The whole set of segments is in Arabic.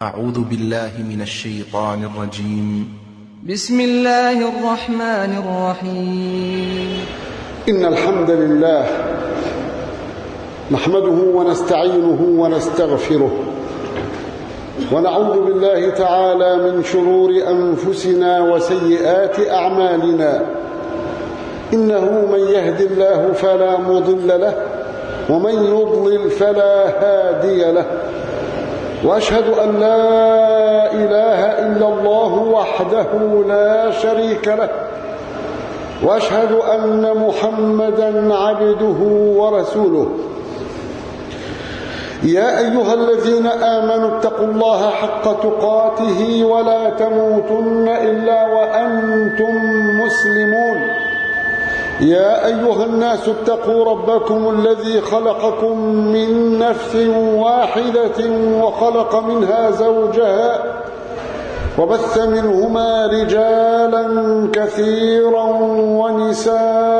أعوذ بالله من الشيطان الرجيم. بسم الله الرحمن الرحيم. إن الحمد لله نحمده ونستعينه ونستغفره ونعوذ بالله تعالى من شرور أنفسنا وسيئات أعمالنا. إنه من يهد الله فلا مضل له ومن يضلل فلا هادي له، وأشهد أن لا إله إلا الله وحده لا شريك له، وأشهد أن محمدا عبده ورسوله. يا أيها الذين آمنوا اتقوا الله حق تقاته ولا تموتن إلا وأنتم مسلمون. يا أيها الناس اتقوا ربكم الذي خلقكم من نفس واحدة وخلق منها زوجها وبث منهما رجالا كثيرا ونساء،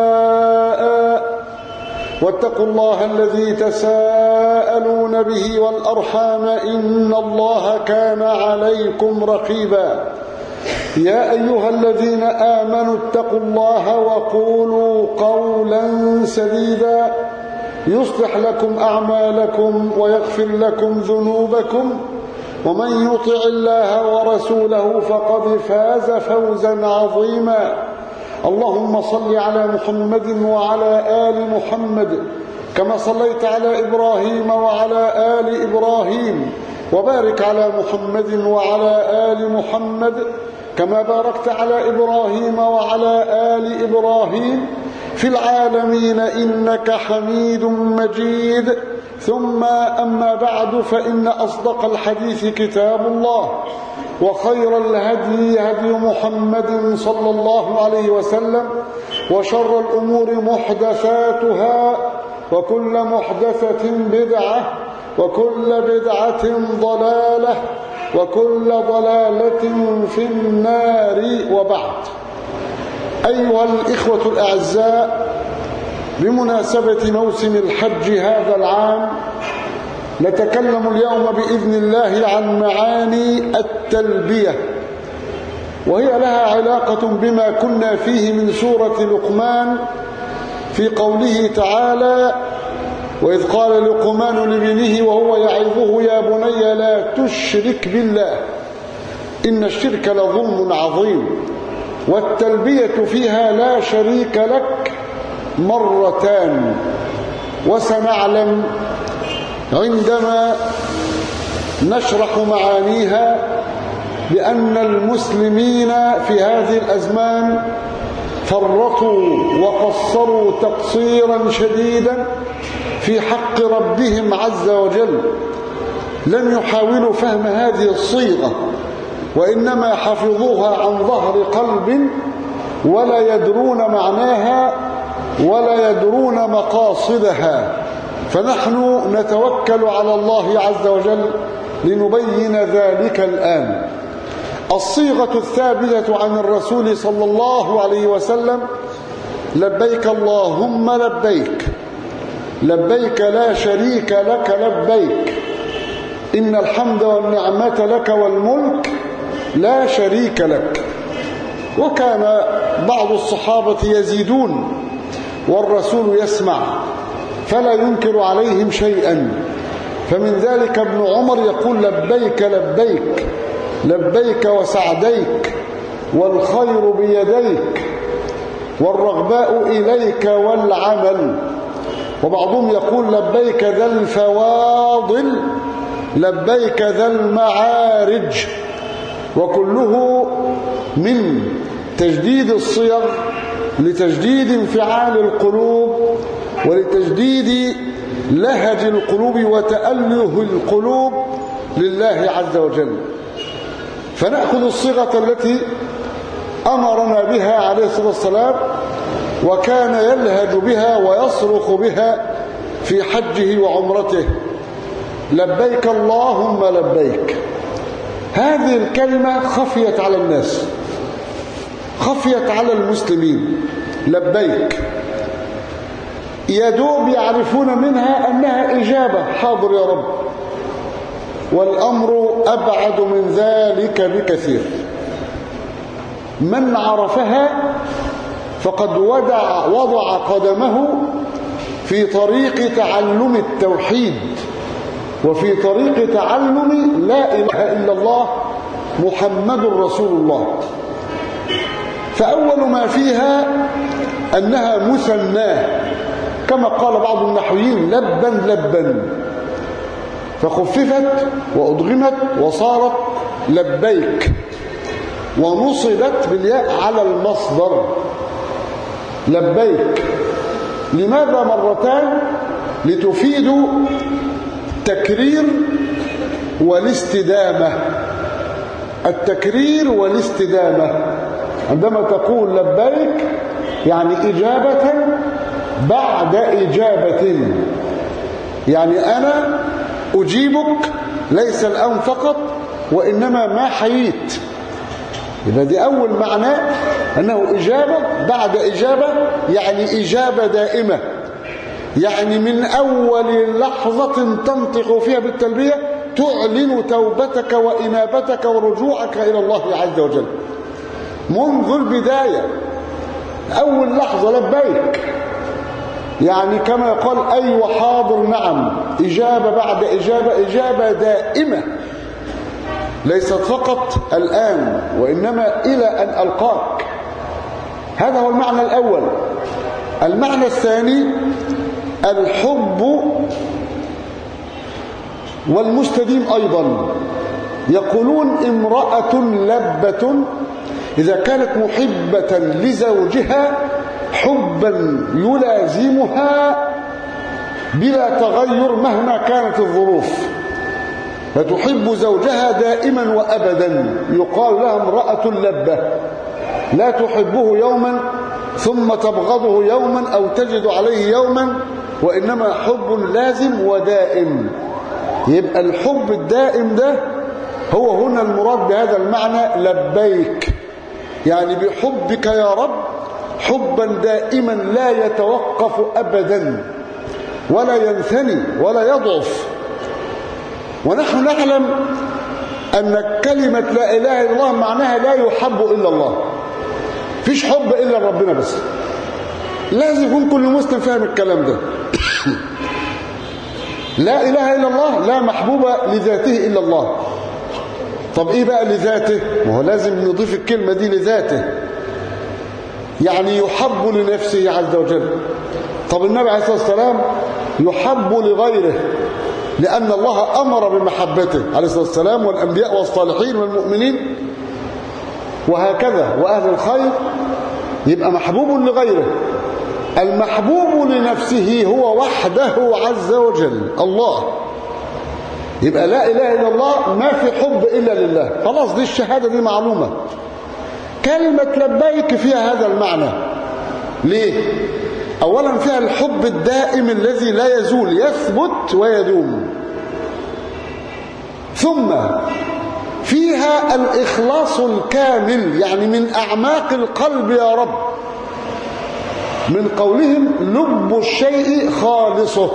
واتقوا الله الذي تساءلون به والأرحام إن الله كان عليكم رقيبا. يا أيها الذين آمنوا اتقوا الله وقولوا قولا سديدا يصلح لكم أعمالكم ويغفر لكم ذنوبكم، ومن يطع الله ورسوله فقد فاز فوزا عظيما. اللهم صل على محمد وعلى آل محمد كما صليت على إبراهيم وعلى آل إبراهيم، وبارك على محمد وعلى آل محمد كما باركت على إبراهيم وعلى آل إبراهيم في العالمين إنك حميد مجيد. ثم أما بعد، فإن أصدق الحديث كتاب الله، وخير الهدي هدي محمد صلى الله عليه وسلم، وشر الأمور محدثاتها، وكل محدثة بدعة، وكل بدعة ضلالة، وكل ضلالة في النار. وبعد، أيها الإخوة الأعزاء، بمناسبة موسم الحج هذا العام نتكلم اليوم بإذن الله عن معاني التلبية، وهي لها علاقة بما كنا فيه من سورة لقمان في قوله تعالى: وإذ قال لقمان لابنه وهو يعظه يا بني لا تشرك بالله إن الشرك لظلم عظيم. والتلبية فيها لا شريك لك مرتان، وسنعلم عندما نشرح معانيها بأن المسلمين في هذه الأزمان فرطوا وقصروا تقصيرا شديدا في حق ربهم عز وجل. لم يحاولوا فهم هذه الصيغة، وإنما حفظوها عن ظهر قلب، ولا يدرون معناها ولا يدرون مقاصدها. فنحن نتوكل على الله عز وجل لنبين ذلك الآن. الصيغة الثابتة عن الرسول صلى الله عليه وسلم: لبيك اللهم لبيك، لبيك لا شريك لك لبيك، إن الحمد والنعمة لك والملك لا شريك لك. وكان بعض الصحابة يزيدون والرسول يسمع فلا ينكر عليهم شيئا، فمن ذلك ابن عمر يقول: لبيك لبيك لبيك وسعديك والخير بيديك والرغباء إليك والعمل. وبعضهم يقول: لبيك ذا الفواضل لبيك ذا المعارج. وكله من تجديد الصيغ لتجديد انفعال القلوب ولتجديد لهج القلوب وتأله القلوب لله عز وجل. فنأخذ الصيغة التي أمرنا بها عليه الصلاة والسلام، وكان يلهج بها ويصرخ بها في حجه وعمرته: لبيك اللهم لبيك. هذه الكلمة خفيت على الناس، خفيت على المسلمين. لبيك يدوب يعرفون منها أنها إجابة: حاضر يا رب، والأمر أبعد من ذلك بكثير. من عرفها فقد وضع قدمه في طريق تعلم التوحيد وفي طريق تعلم لا إله إلا الله محمد رسول الله. فأول ما فيها أنها مثناه كما قال بعض النحويين لبا لبا، فخففت وأدغمت وصارت لبيك، ونصبت بالياء على المصدر لبيك. لماذا مرتان؟ لتفيد التكرير والاستدامة. التكرير والاستدامة، عندما تقول لبيك يعني إجابة بعد إجابة، يعني أنا أجيبك ليس الآن فقط وإنما ما حييت. يبقى دي أول معنى، أنه إجابة بعد إجابة، يعني إجابة دائمة، يعني من أول لحظة تنطق فيها بالتلبية تعلن توبتك وإنابتك ورجوعك إلى الله عز وجل منذ البداية. أول لحظة لبيك، يعني كما يقال أيوة حاضر نعم، إجابة بعد إجابة، إجابة دائمة ليست فقط الآن وإنما إلى أن ألقاك. هذا هو المعنى الأول. المعنى الثاني الحب والمستديم أيضا. يقولون امرأة لبة إذا كانت محبة لزوجها حبا يلازمها بلا تغير مهما كانت الظروف، فتحب زوجها دائما وأبدا، يقال لها امرأة لبة، لا تحبه يوما ثم تبغضه يوما أو تجد عليه يوما، وإنما حب لازم ودائم. يبقى الحب الدائم ده هو هنا المراد بهذا المعنى لبيك، يعني بحبك يا رب حبا دائما لا يتوقف أبدا ولا ينثني ولا يضعف. ونحن نعلم أن كلمة لا إله إلا الله معناها لا يحب إلا الله، فيش حب إلا ربنا بس. لازم يكون كل مسلم فاهم الكلام ده. لا إله إلا الله لا محبوب لذاته إلا الله. طب إيه بقى لذاته؟ ما هو لازم نضيف الكلمة دي لذاته، يعني يحب لنفسه عز وجل. طب النبي عليه الصلاة والسلام يحب لغيره لأن الله أمر بمحبته عليه الصلاة والسلام، والأنبياء والصالحين والمؤمنين وهكذا وأهل الخير، يبقى محبوب لغيره. المحبوب لنفسه هو وحده عز وجل الله. يبقى لا إله إلا الله ما في حب إلا لله، خلاص دي الشهادة دي معلومة. كلمة لبيك فيها هذا المعنى. ليه؟ أولا فيها الحب الدائم الذي لا يزول، يثبت ويدوم. ثم فيها الإخلاص الكامل، يعني من أعماق القلب يا رب، من قولهم لب الشيء خالصه،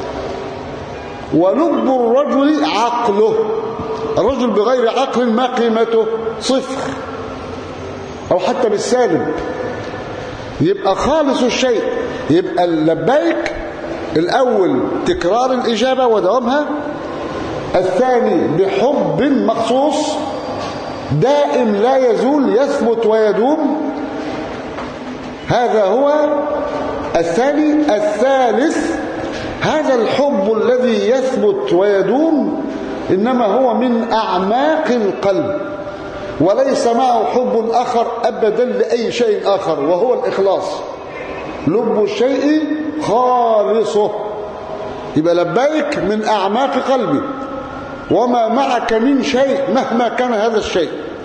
ولب الرجل عقله. الرجل بغير عقل ما قيمته؟ صفر أو حتى بالسالب. يبقى خالص الشيء. يبقى اللبيك الأول تكرار الإجابة ودوامها، الثاني بحب مخصوص دائم لا يزول يثبت ويدوم، هذا هو الثاني. الثالث هذا الحب الذي يثبت ويدوم إنما هو من أعماق القلب، وليس معه حب آخر أبدا لأي شيء آخر، وهو الإخلاص. لب الشيء خالصه. يبقى لبيك من أعماق قلبي، وما معك من شيء مهما كان هذا الشيء.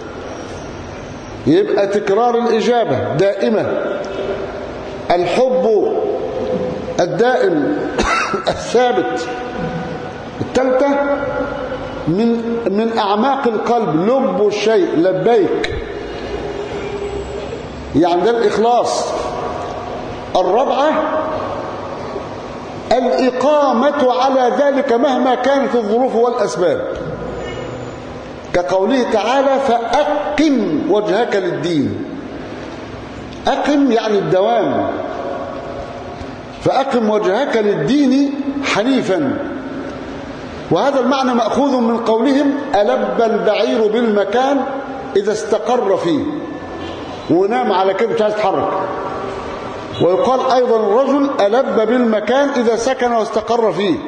يبقى تكرار الإجابة دائمة، الحب الدائم الثابت. الثالثة من أعماق القلب لب الشيء لبيك، يعني ده الإخلاص. الرابعة الإقامة على ذلك مهما كانت الظروف والأسباب. كقوله تعالى فأقم وجهك للدين. أقم يعني الدوام، فأقم وجهك للدين حنيفا. وهذا المعنى مأخوذ من قولهم ألب البعير بالمكان إذا استقر فيه، ونام على كده مش عايز يتحرك. ويقال أيضا الرجل ألب بالمكان إذا سكن واستقر فيه.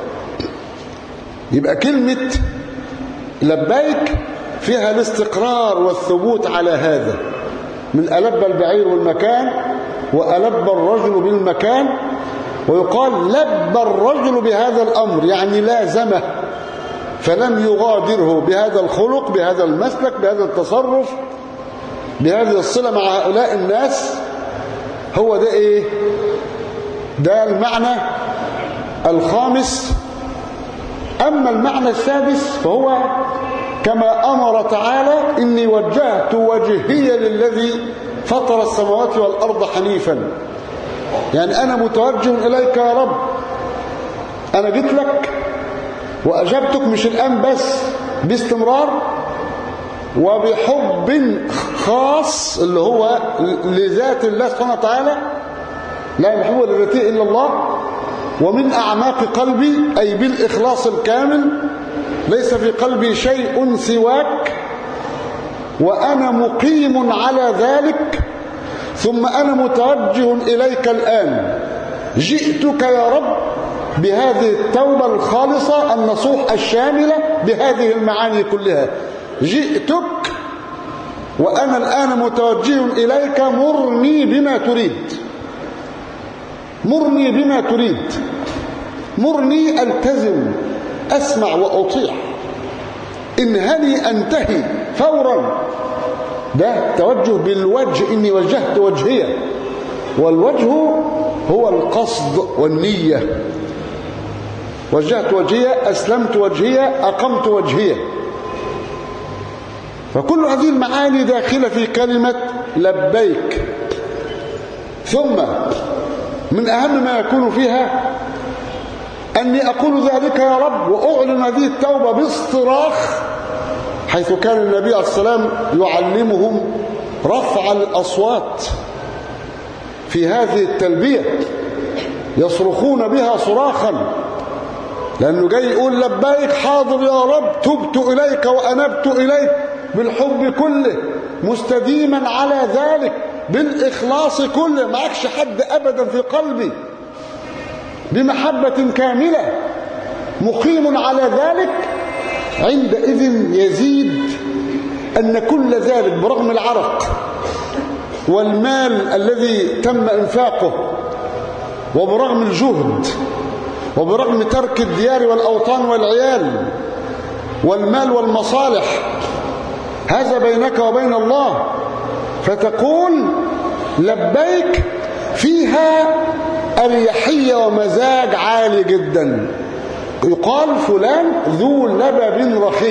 يبقى كلمة لبيك فيها الاستقرار والثبوت على هذا، من ألب البعير بالمكان وألب الرجل بالمكان. ويقال لب الرجل بهذا الأمر يعني لازمه فلم يغادره بهذا الخلق، بهذا المسلك، بهذا التصرف، بهذه الصلة مع هؤلاء الناس. هو ده ايه؟ ده المعنى الخامس. أما المعنى السادس فهو كما أمر تعالى إني وجهت وجهي للذي فطر السماوات والأرض حنيفا، يعني أنا متوجه إليك يا رب، أنا جيت لك وأجبتك مش الآن بس، باستمرار وبحب خاص اللي هو لذات الله سبحانه وتعالى، لا يحب لذاته إلا الله، ومن أعماق قلبي أي بالإخلاص الكامل، ليس في قلبي شيء سواك، وأنا مقيم على ذلك. ثم أنا متوجه إليك الآن، جئتك يا رب بهذه التوبة الخالصة النصوح الشاملة بهذه المعاني كلها. جئتك وأنا الآن متوجه إليك، مرني بما تريد، مرني بما تريد، مرني ألتزم، أسمع وأطيع، انهني أنتهي فورا. ده توجه بالوجه، إني وجهت وجهي، والوجه هو القصد والنية. وجهت وجهي، أسلمت وجهي، أقمت وجهي. فكل هذه المعاني داخلة في كلمة لبيك. ثم من أهم ما يكون فيها أني أقول ذلك يا رب وأعلن هذه التوبة باصطراخ، حيث كان النبي عليه السلام يعلمهم رفع الأصوات في هذه التلبية، يصرخون بها صراخا، لأنه جاي يقول لبيك حاضر يا رب، تبت إليك وأنبت إليك بالحب كله، مستديما على ذلك بالإخلاص كله، معكش حد أبدا في قلبي، بمحبة كاملة، مقيم على ذلك. عندئذ يزيد أن كل ذلك برغم العرق والمال الذي تم إنفاقه، وبرغم الجهد، وبرغم ترك الديار والأوطان والعيال والمال والمصالح، هذا بينك وبين الله، فتقول لبيك فيها أريحية ومزاج عالي جدا. يقال فلان ذو لبب رخي،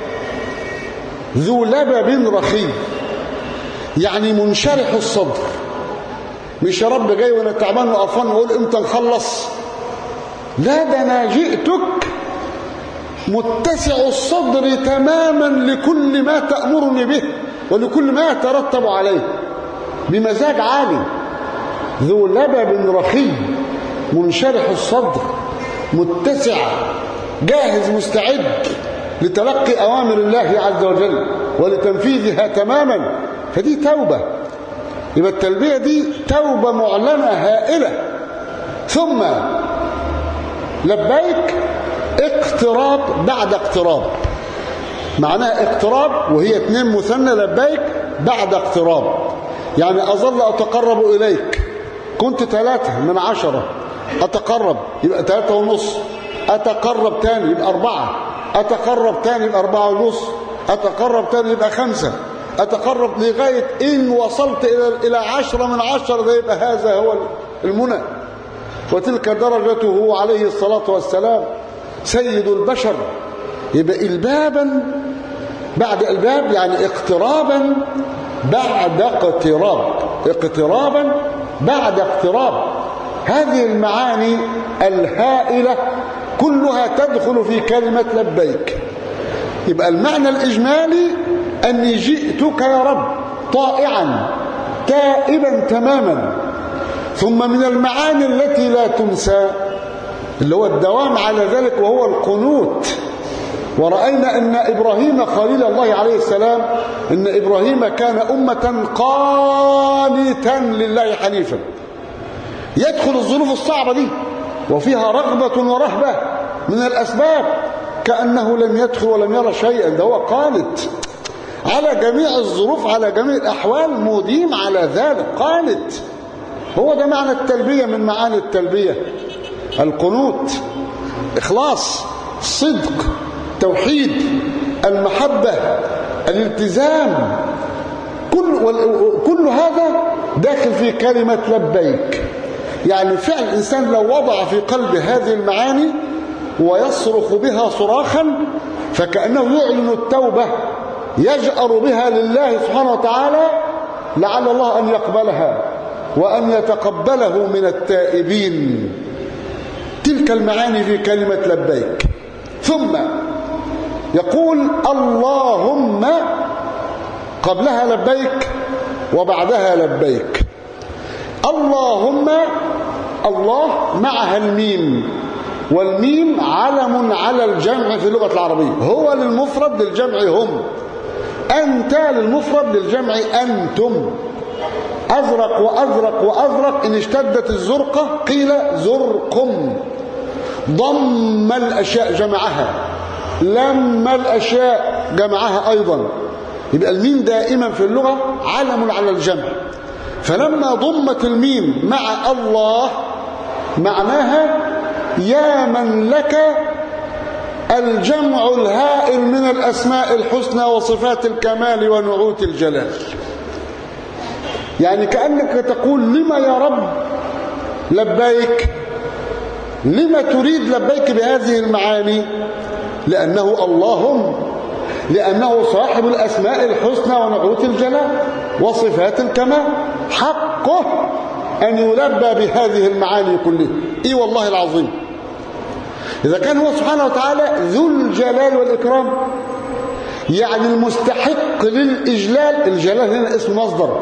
ذو لبب رخي يعني منشرح الصدر. مش يا رب جاي وانا تعبان وقرفان واقول امتى نخلص، لا، ده انا جئتك متسع الصدر تماما لكل ما تأمرني به ولكل ما يترتب عليه، بمزاج عالي. ذو لبب رخي منشرح الصدر، متسع، جاهز، مستعد لتلقي أوامر الله عز وجل ولتنفيذها تماما. فدي توبة. يبقى التلبية دي توبة معلنة هائلة. ثم لبيك اقتراب بعد اقتراب، معناها اقتراب وهي 2 مثنى، لبيك بعد اقتراب، يعني أظل أتقرب إليك. كنت 3 من 10، أتقرب يبقى 3.5، أتقرب تاني يبقى 4، أتقرب تاني يبقى 4.5، أتقرب تاني يبقى 5، أتقرب لغاية إن وصلت إلى 10 من 10، ده يبقى هذا هو المنى. وتلك درجته عليه الصلاة والسلام سيد البشر. يبقى البابا بعد الباب، يعني اقترابا بعد اقتراب، اقترابا بعد اقتراب. هذه المعاني الهائلة كلها تدخل في كلمة لبيك. يبقى المعنى الإجمالي أني جئتك يا رب طائعا تائبا تماما. ثم من المعاني التي لا تنسى اللي هو الدوام على ذلك وهو القنوت. ورأينا أن إبراهيم خليل الله عليه السلام أن إبراهيم كان أمة قانتا لله حنيفا. يدخل الظروف الصعبة دي وفيها رغبة ورهبة من الأسباب كأنه لم يدخل ولم يرى شيئا، ده هو قانت على جميع الظروف على جميع الأحوال، مديم على ذلك قانت. هو ده معنى التلبية من معاني التلبية، القنوت، إخلاص، الصدق، توحيد، المحبة، الالتزام، كل هذا داخل في كلمة لبيك. يعني فعل الإنسان لو وضع في قلبه هذه المعاني ويصرخ بها صراخا فكأنه يعلن التوبة يجأر بها لله سبحانه وتعالى، لعل الله أن يقبلها وأن يتقبله من التائبين. تلك المعاني في كلمة لبيك. ثم يقول اللهم، قبلها لبيك وبعدها لبيك. اللهم، الله معها الميم، والميم علم على الجمع في اللغة العربية، هو للمفرد للجمع هم، أنت للمفرد للجمع أنتم. أزرق وأزرق وأزرق، إن اشتدت الزرقة قيل زرقم. ضم الأشياء جمعها، لما الأشياء جمعها أيضا. يبقى الميم دائما في اللغة علم على الجمع، فلما ضمت الميم مع الله معناها يا من لك الجمع الهائل من الأسماء الحسنى وصفات الكمال ونعوت الجلال. يعني كأنك تقول لما يا رب لبيك، لما تريد لبيك بهذه المعاني؟ لأنه اللهم، لأنه صاحب الأسماء الحسنى ونعوت الجلال وصفات الكمال، حقه أن يلبى بهذه المعاني كلها. إي والله العظيم، إذا كان هو سبحانه وتعالى ذو الجلال والإكرام، يعني المستحق للإجلال، الجلال هنا اسم مصدر،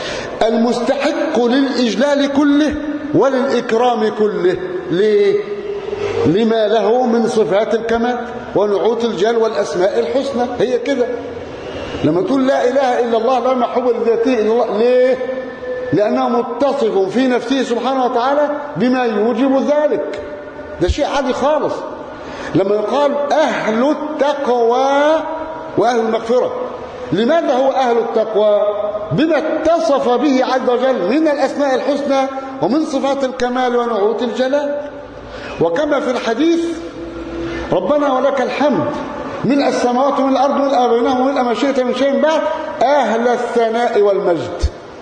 المستحق للإجلال كله وللإكرام كله. ليه؟ لما له من صفات الكمال ونعوت الجلال والأسماء الحسنى. هي كده. لما تقول لا إله إلا الله لا محبوب لذاته إلا الله، ليه؟ لأنه متصف في نفسه سبحانه وتعالى بما يوجب ذلك. ده شيء عادي خالص. لما يقال أهل التقوى وأهل المغفرة، لماذا هو أهل التقوى؟ بما اتصف به عز وجل من الأسماء الحسنى ومن صفات الكمال ونعوت الجلال. وكما في الحديث ربنا ولك الحمد ملء السماوات وملء الأرض وملء بينهما وملء ما شئت من شيء بعد، أهل الثناء والمجد.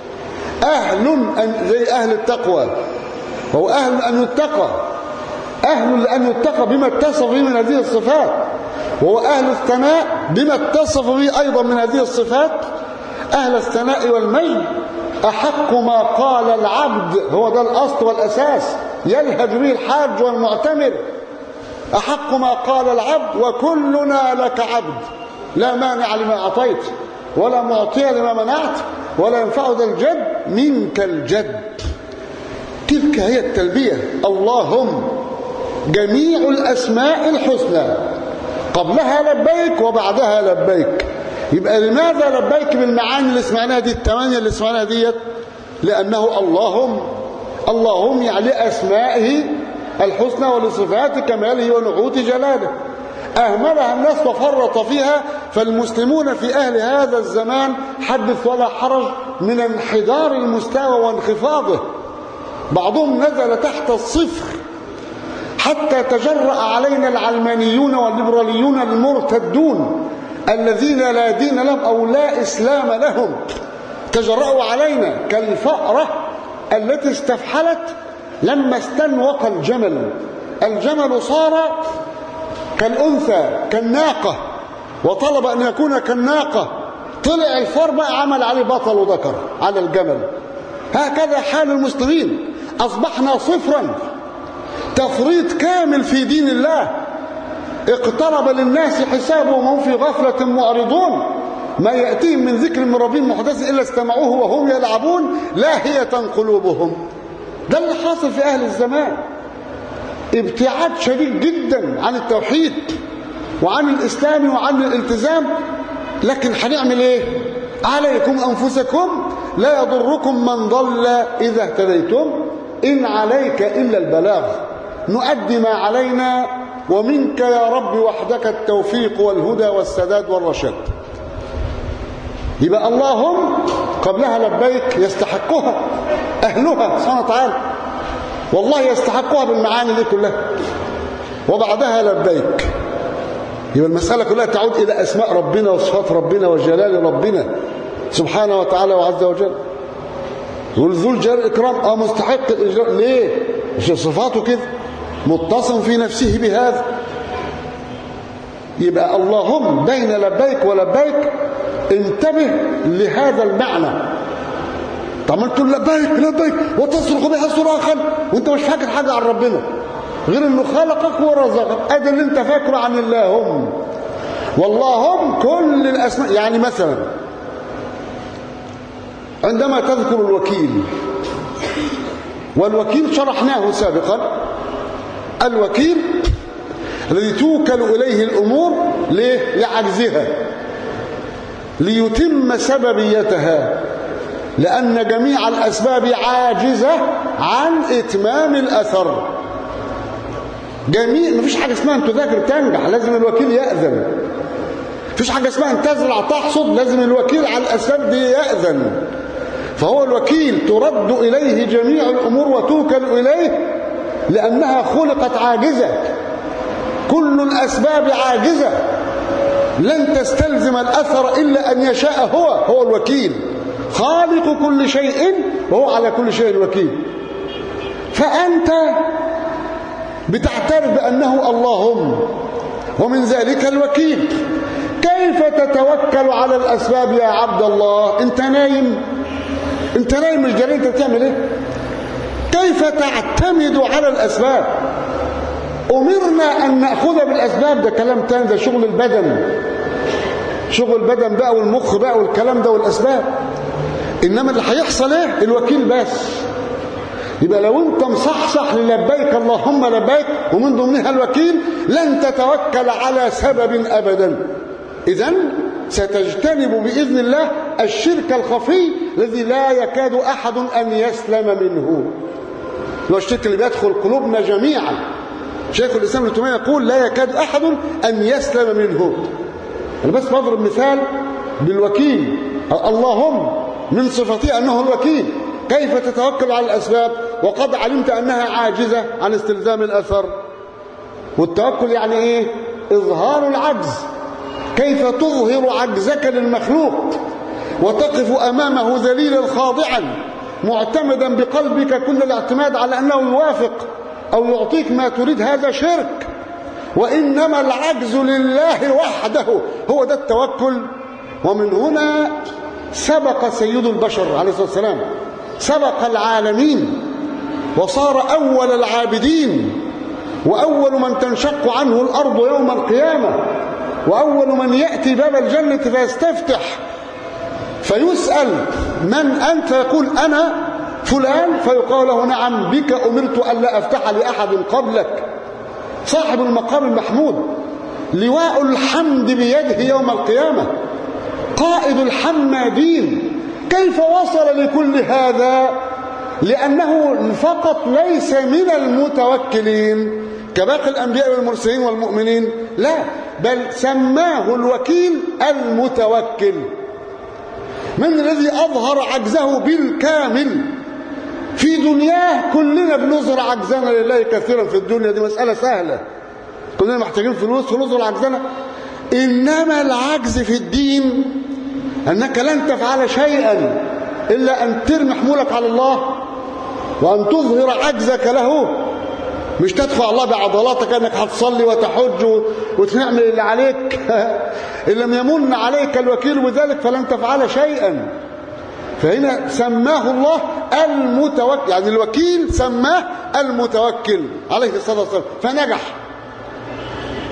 أهل زي أهل التقوى، وهو أهل أن يتقى، أهل أن يتقى بما اتصف به من هذه الصفات، وهو أهل الثناء بما اتصف به أيضا من هذه الصفات. أهل الثناء والمجد أحق ما قال العبد، هو ده الأصل والأساس يلهج به الحاج والمعتمر. أحق ما قال العبد وكلنا لك عبد، لا مانع لما أعطيت ولا معطي لما منعت ولا ينفع ذا الجد منك الجد. تلك هي التلبية. اللهم جميع الأسماء الحسنى، قبلها لبيك وبعدها لبيك. يبقى لماذا لبيك بالمعاني اللي سمعناها دي، الثمانية اللي سمعناها ديت؟ لأنه اللهم يعني أسمائه الحسنى ولصفات كماله ونعوت جلاله. أهملها الناس وفرط فيها، فالمسلمون في أهل هذا الزمان حدث ولا حرج من انحدار المستوى وانخفاضه. بعضهم نزل تحت الصفر حتى تجرأ علينا العلمانيون والليبراليون المرتدون الذين لا دين لهم أو لا إسلام لهم. تجرأوا علينا كالفأرة التي استفحلت لما استنوق الجمل. الجمل صار كالأنثى كالناقة وطلب أن يكون كالناقة، طلع الفار بقى عمل عليه بطل وذكر على الجمل. هكذا حال المسلمين، أصبحنا صفرا، تفريط كامل في دين الله. اقترب للناس حسابهم وهم في غفلة معرضون ما يأتيهم من ذكر من ربهم محدث إلا استمعوه وهم يلعبون لاهية قلوبهم. ده اللي حاصل في أهل الزمان، ابتعاد شديد جدا عن التوحيد وعن الإسلام وعن الالتزام. لكن هنعمل ايه؟ عليكم أنفسكم لا يضركم من ضل إذا اهتديتم إن عليك إلا البلاغ نؤدي ما علينا ومنك يا رب وحدك التوفيق والهدى والسداد والرشاد. يبقى اللهم قبلها لبيك يستحقها أهلها سبحانه وتعالى، والله يستحقها بالمعاني دي كلها، وبعدها لبيك. يبقى المسألة كلها تعود إلى أسماء ربنا وصفات ربنا وجلال ربنا سبحانه وتعالى وعز وجل. ذو الجلال الإكرام مستحق الإجلال. ليه؟ مش صفاته كده، متصم في نفسه بهذا. يبقى اللهم بين لبيك ولبيك انتبه لهذا المعنى. طب تقول لبيك لبيك وتصرخ بها صراخا وانت مش فاكر حاجة عن ربنا غير انه خلقك ورزقك. ادي اللي انت فاكره عن اللهم. واللهم كل الاسماء. يعني مثلا عندما تذكر الوكيل، والوكيل شرحناه سابقا، الوكيل الذي توكل إليه الأمور لعجزها ليتم سببيتها، لأن جميع الأسباب عاجزة عن إتمام الأثر. مفيش حاجة اسمها أن تذاكر تنجح، لازم الوكيل يأذن. مفيش حاجة اسمها أن تزرع تحصد، لازم الوكيل على الأسباب دي يأذن. فهو الوكيل ترد إليه جميع الأمور وتوكل إليه لأنها خلقت عاجزة. كل الأسباب عاجزة لن تستلزم الأثر إلا أن يشاء هو الوكيل خالق كل شيء وهو على كل شيء وكيل. فأنت بتعترف بأنه اللهم ومن ذلك الوكيل. كيف تتوكل على الأسباب يا عبد الله؟ انت نايم مش جري، انت بتعمل ايه؟ كيف تعتمد على الأسباب؟ أمرنا أن نأخذ بالأسباب، ده كلام تاني، ده شغل البدن بقى والمخ بقى والكلام ده والأسباب. إنما اللي هيحصل ايه؟ الوكيل بس. يبقى لو انت مصحصح للبيك اللهم لبيك ومن ضمنها الوكيل لن تتوكل على سبب أبدا. إذن ستجتنب بإذن الله الشرك الخفي الذي لا يكاد أحد أن يسلم منه. هو الشرك اللي بيدخل قلوبنا جميعا. شيخ الإسلام ابن تيمية يقول لا يكاد أحد أن يسلم منه. أنا بس بضرب مثال بالوكيل. اللهم من صفته أنه الوكيل. كيف تتوكل على الأسباب وقد علمت أنها عاجزة عن استلزام الأثر؟ والتوكل يعني إيه؟ إظهار العجز. كيف تظهر عجزك للمخلوق وتقف أمامه ذليلا خاضعا معتمدا بقلبك كل الاعتماد على أنه يوافق أو يعطيك ما تريد؟ هذا شرك. وإنما العجز لله وحده، هو ده التوكل. ومن هنا سبق سيد البشر عليه الصلاة والسلام، سبق العالمين وصار أول العابدين وأول من تنشق عنه الأرض يوم القيامة وأول من يأتي باب الجنة فيستفتح فيسأل من أنت؟ يقول أنا فلان، فيقال له نعم بك أمرت ألا أفتح لأحد قبلك. صاحب المقام المحمود، لواء الحمد بيده يوم القيامة، قائد الحمادين. كيف وصل لكل هذا؟ لأنه فقط ليس من المتوكلين كباقي الأنبياء والمرسلين والمؤمنين، لا، بل سماه الوكيل المتوكل. من الذي أظهر عجزه بالكامل في دنياه؟ كلنا بنظهر عجزنا لله كثيرا في الدنيا، دي مسألة سهلة، كلنا محتاجين فلوس ونظهر عجزنا. إنما العجز في الدين أنك لن تفعل شيئا إلا أن ترمي حمولك على الله وأن تظهر عجزك له. مش تدفع الله بعضلاتك أنك هتصلي وتحج وتعمل اللي عليك. إن لم يمن عليك الوكيل بذلك فلن تفعل شيئا. فهنا سماه الله المتوكل، يعني الوكيل سماه المتوكل عليه الصلاة والسلام، فنجح.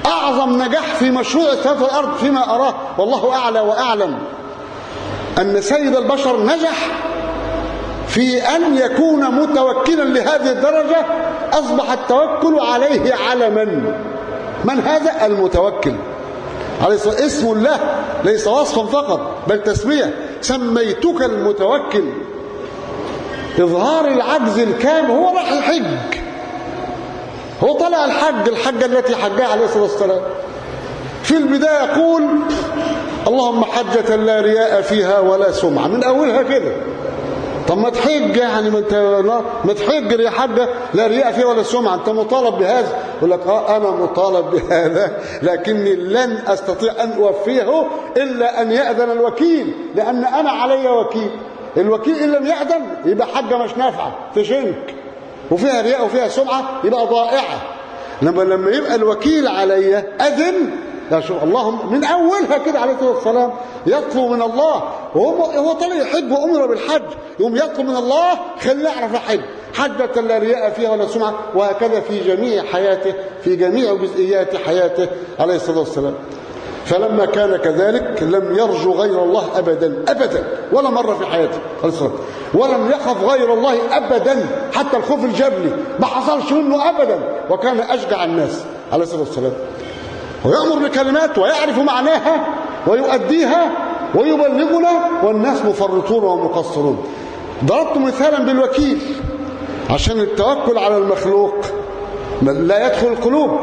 أعظم نجاح في مشروع استتابة الأرض فيما أراه والله أعلى وأعلم أن سيد البشر نجح في أن يكون متوكلا لهذه الدرجة، أصبح التوكل عليه علما. من هذا؟ المتوكل عليه الصلاة. اسم الله ليس وصفا فقط بل تسمية. سميتك المتوكل. إظهار العجز الكامل. هو راح الحج، هو طلع الحجة التي حجها عليه الصلاة والسلام. في البداية يقول اللهم حجة لا رياء فيها ولا سمعة، من أولها كده. طب ما تحج يعني، ما تحج يا حجة لا رياء فيها ولا سمعة، أنت مطالب بهذا. يقول لك أنا مطالب بهذا لكني لن أستطيع أن أوفيه إلا أن يأذن الوكيل، لأن أنا علي وكيل. الوكيل إن لم يأذن يبقى حجة مش نافعة، تشنك وفيها رياء وفيها سمعة، يبقى ضائعة. لما يبقى الوكيل علي أذن، يا شوف اللهم من أولها كده عليه الصلاة والسلام يطلب من الله، وهو طلع يحج وأمر بالحج، يقوم يطلب من الله خلينا نعرف الحج حجة لا رياء فيها ولا سمعة. وهكذا في جميع حياته، في جميع جزئيات حياته عليه الصلاة والسلام. فلما كان كذلك لم يرجو غير الله أبدا أبدا، ولا مرة في حياته عليه الصلاة، ولم يخف غير الله أبدا، حتى الخوف الجبلي ما حصلش منه أبدا. وكان أشجع الناس عليه الصلاة والسلام، ويأمر بكلمات ويعرف معناها ويؤديها ويبلغنا، والناس مفرطون ومقصرون. ضربت مثالا بالوكيل عشان التوكل على المخلوق لا يدخل القلوب.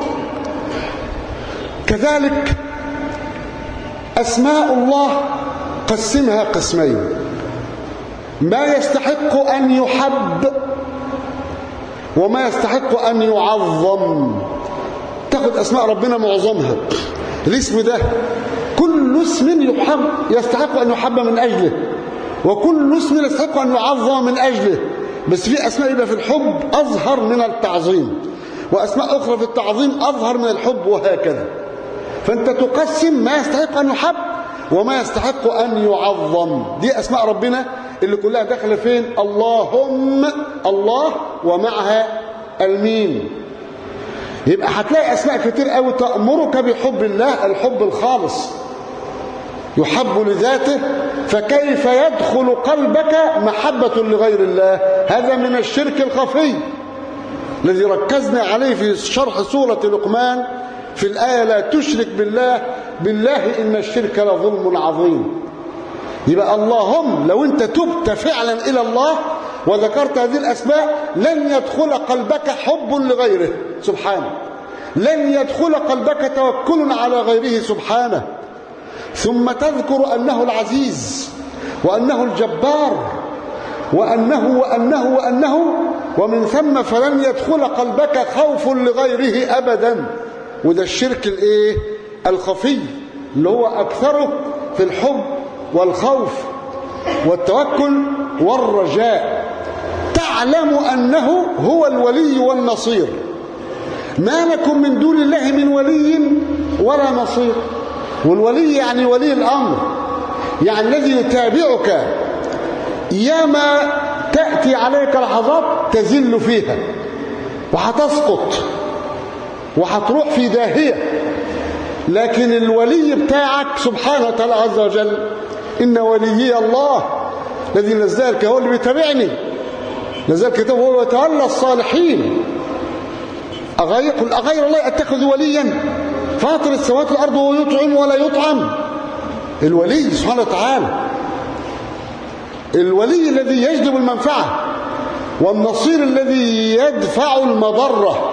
كذلك أسماء الله قسمها قسمين: ما يستحق أن يحب وما يستحق أن يعظم. تاخد أسماء ربنا معظمها. الاسم ده كل اسم يحب يستحق أن يحب من أجله، وكل اسم يستحق أن يعظم من أجله. بس في أسماء يبقى في الحب أظهر من التعظيم، وأسماء أخرى في التعظيم أظهر من الحب، وهكذا. فأنت تقسم ما يستحق أن يحب وما يستحق أن يعظم. دي أسماء ربنا اللي كلها داخله فين؟ اللهم، الله ومعها الميم. يبقى هتلاقي أسماء كتير قوي تأمرك بحب الله، الحب الخالص، يحب لذاته. فكيف يدخل قلبك محبة لغير الله؟ هذا من الشرك الخفي الذي ركزنا عليه في شرح سورة لقمان في الآية لا تشرك بالله إن الشرك لظلم عظيم. يبقى اللهم لو أنت تبت فعلا إلى الله وذكرت هذه الأسماء لن يدخل قلبك حب لغيره سبحانه، لن يدخل قلبك توكل على غيره سبحانه. ثم تذكر أنه العزيز وأنه الجبار وأنه ومن ثم فلن يدخل قلبك خوف لغيره أبدا. وده الشرك الخفي اللي هو أكثره في الحب والخوف والتوكل والرجاء. تعلم أنه هو الولي والنصير، ما لكم من دون الله من ولي ولا نصير. والولي يعني ولي الأمر، يعني الذي يتابعك ياما تأتي عليك لحظات تزل فيها وهتسقط وهتروح في داهية، لكن الولي بتاعك سبحانه وتعالى عز وجل إن وليي الله الذي نزل الكتاب، هو اللي بيتابعني، نزل الكتاب هو يتولى الصالحين. أغير الله أتخذ وليا فاطر السماوات والأرض وهو يطعم ولا يطعم. الولي سبحانه وتعالى، الولي الذي يجلب المنفعة، والنصير الذي يدفع المضرة.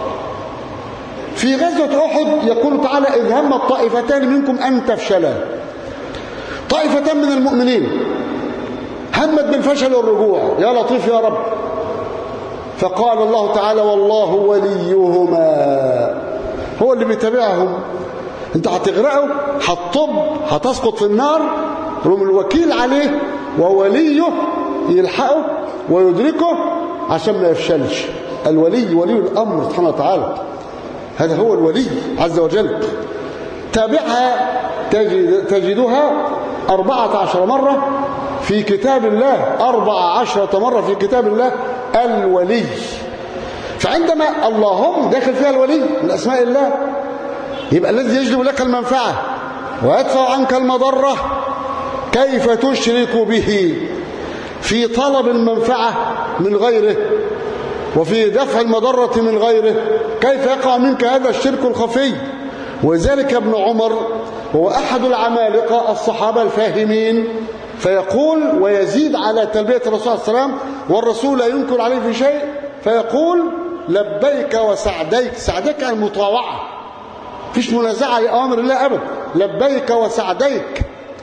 في غزوة أحد يقول تعالى إذ هم الطائفتان منكم أن تفشلا. طائفتان من المؤمنين همت بالفشل والرجوع، يا لطيف يا رب. فقال الله تعالى والله وليهما، هو اللي بيتابعهم. انت هتغرقه، هتطب، هتسقط في النار، رغم الوكيل عليه ووليه يلحقه ويدركه عشان ما يفشلش. الولي ولي الأمر سبحانه وتعالى، هذا هو الولي عز وجل. تابعها تجدها 14 مرة في كتاب الله، 14 مرة في كتاب الله الولي. فعندما اللهم داخل فيها الولي من أسماء الله، يبقى الذي يجلب لك المنفعة ويدفع عنك المضرة كيف تشرك به في طلب المنفعة من غيره وفي دفع المضرة من غيره؟ كيف يقع منك هذا الشرك الخفي؟ وذلك ابن عمر هو أحد العمالقة الصحابة الفاهمين، فيقول ويزيد على تلبية الرسول صلى الله عليه وسلم والرسول لا ينكر عليه في شيء، فيقول لبيك وسعديك. سعديك عن المطاوعة، فيش منازعة لأمر الله أبدا. لبيك وسعديك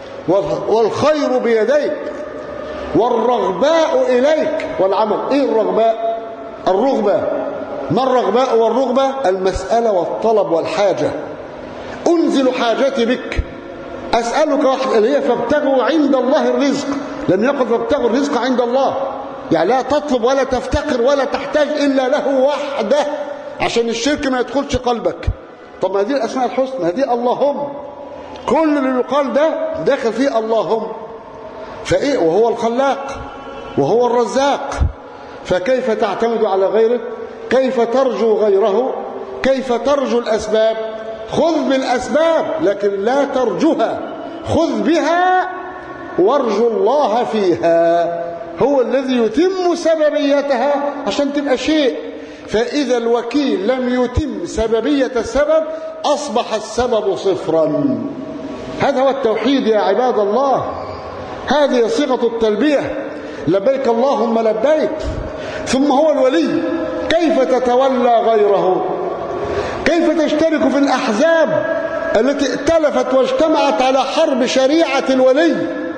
والخير بيديك والرغباء إليك والعمل. إيه الرغباء؟ الرغبة. ما الرغباء والرغبة؟ المسألة والطلب والحاجة. أنزل حاجتي بك، أسألك واحد اللي هي فابتغوا عند الله الرزق. لم يقل فابتغوا الرزق عند الله، يعني لا تطلب ولا تفتقر ولا تحتاج إلا له وحده عشان الشرك ما يدخلش قلبك. طب ما هذه الأسماء الحسنى، هذه اللهم، كل اللي يقال ده داخل فيه اللهم. فإيه؟ وهو الخلاق وهو الرزاق، فكيف تعتمد على غيره؟ كيف ترجو غيره؟ كيف ترجو الأسباب؟ خذ بالأسباب لكن لا ترجوها، خذ بها وارجو الله فيها. هو الذي يتم سببيتها عشان تبقى شيء. فإذا الوكيل لم يتم سببية السبب أصبح السبب صفرا. هذا هو التوحيد يا عباد الله، هذه صيغة التلبية، لبيك اللهم لبيك. ثم هو الولي، كيف تتولى غيره؟ كيف تشترك في الأحزاب التي ائتلفت واجتمعت على حرب شريعة الولي،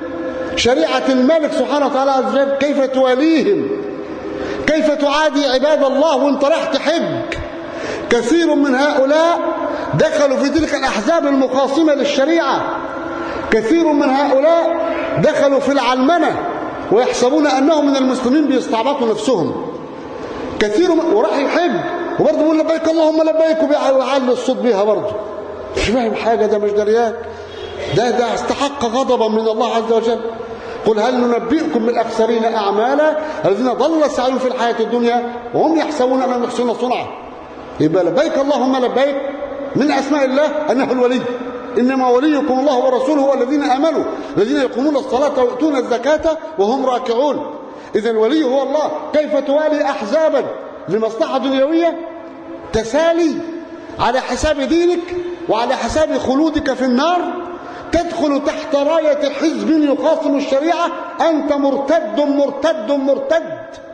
شريعة الملك سبحانه وتعالى عز وجل؟ كيف تواليهم؟ كيف تعادي عباد الله وانت راح تحج؟ كثير من هؤلاء دخلوا في تلك الأحزاب المخاصمة للشريعة، كثير من هؤلاء دخلوا في العلمنة ويحسبون أنهم من المسلمين بيستعبطوا نفسهم. كثير وراح يحج وبرضه بيقول لبيك اللهم لبيك ويعلي الصوت بيها برضه، مش فاهم حاجة، ده مش دريان، ده استحق غضبا من الله عز وجل. قل هل ننبئكم بالأخسرين أعمالا الذين ضل سعيهم في الحياة الدنيا وهم يحسبون أنهم يحسنون صنعا. يبقى لبيك اللهم لبيك من أسماء الله أنه الولي. إنما وليكم الله ورسوله هو الذين آمنوا الذين يقومون الصلاة ويؤتون الزكاة وهم راكعون. إذا الولي هو الله. كيف توالي أحزابا لمصلحة دنيوية؟ تسالي على حساب دينك وعلى حساب خلودك في النار، تدخل تحت راية حزب يخاصم الشريعة، أنت مرتد مرتد مرتد.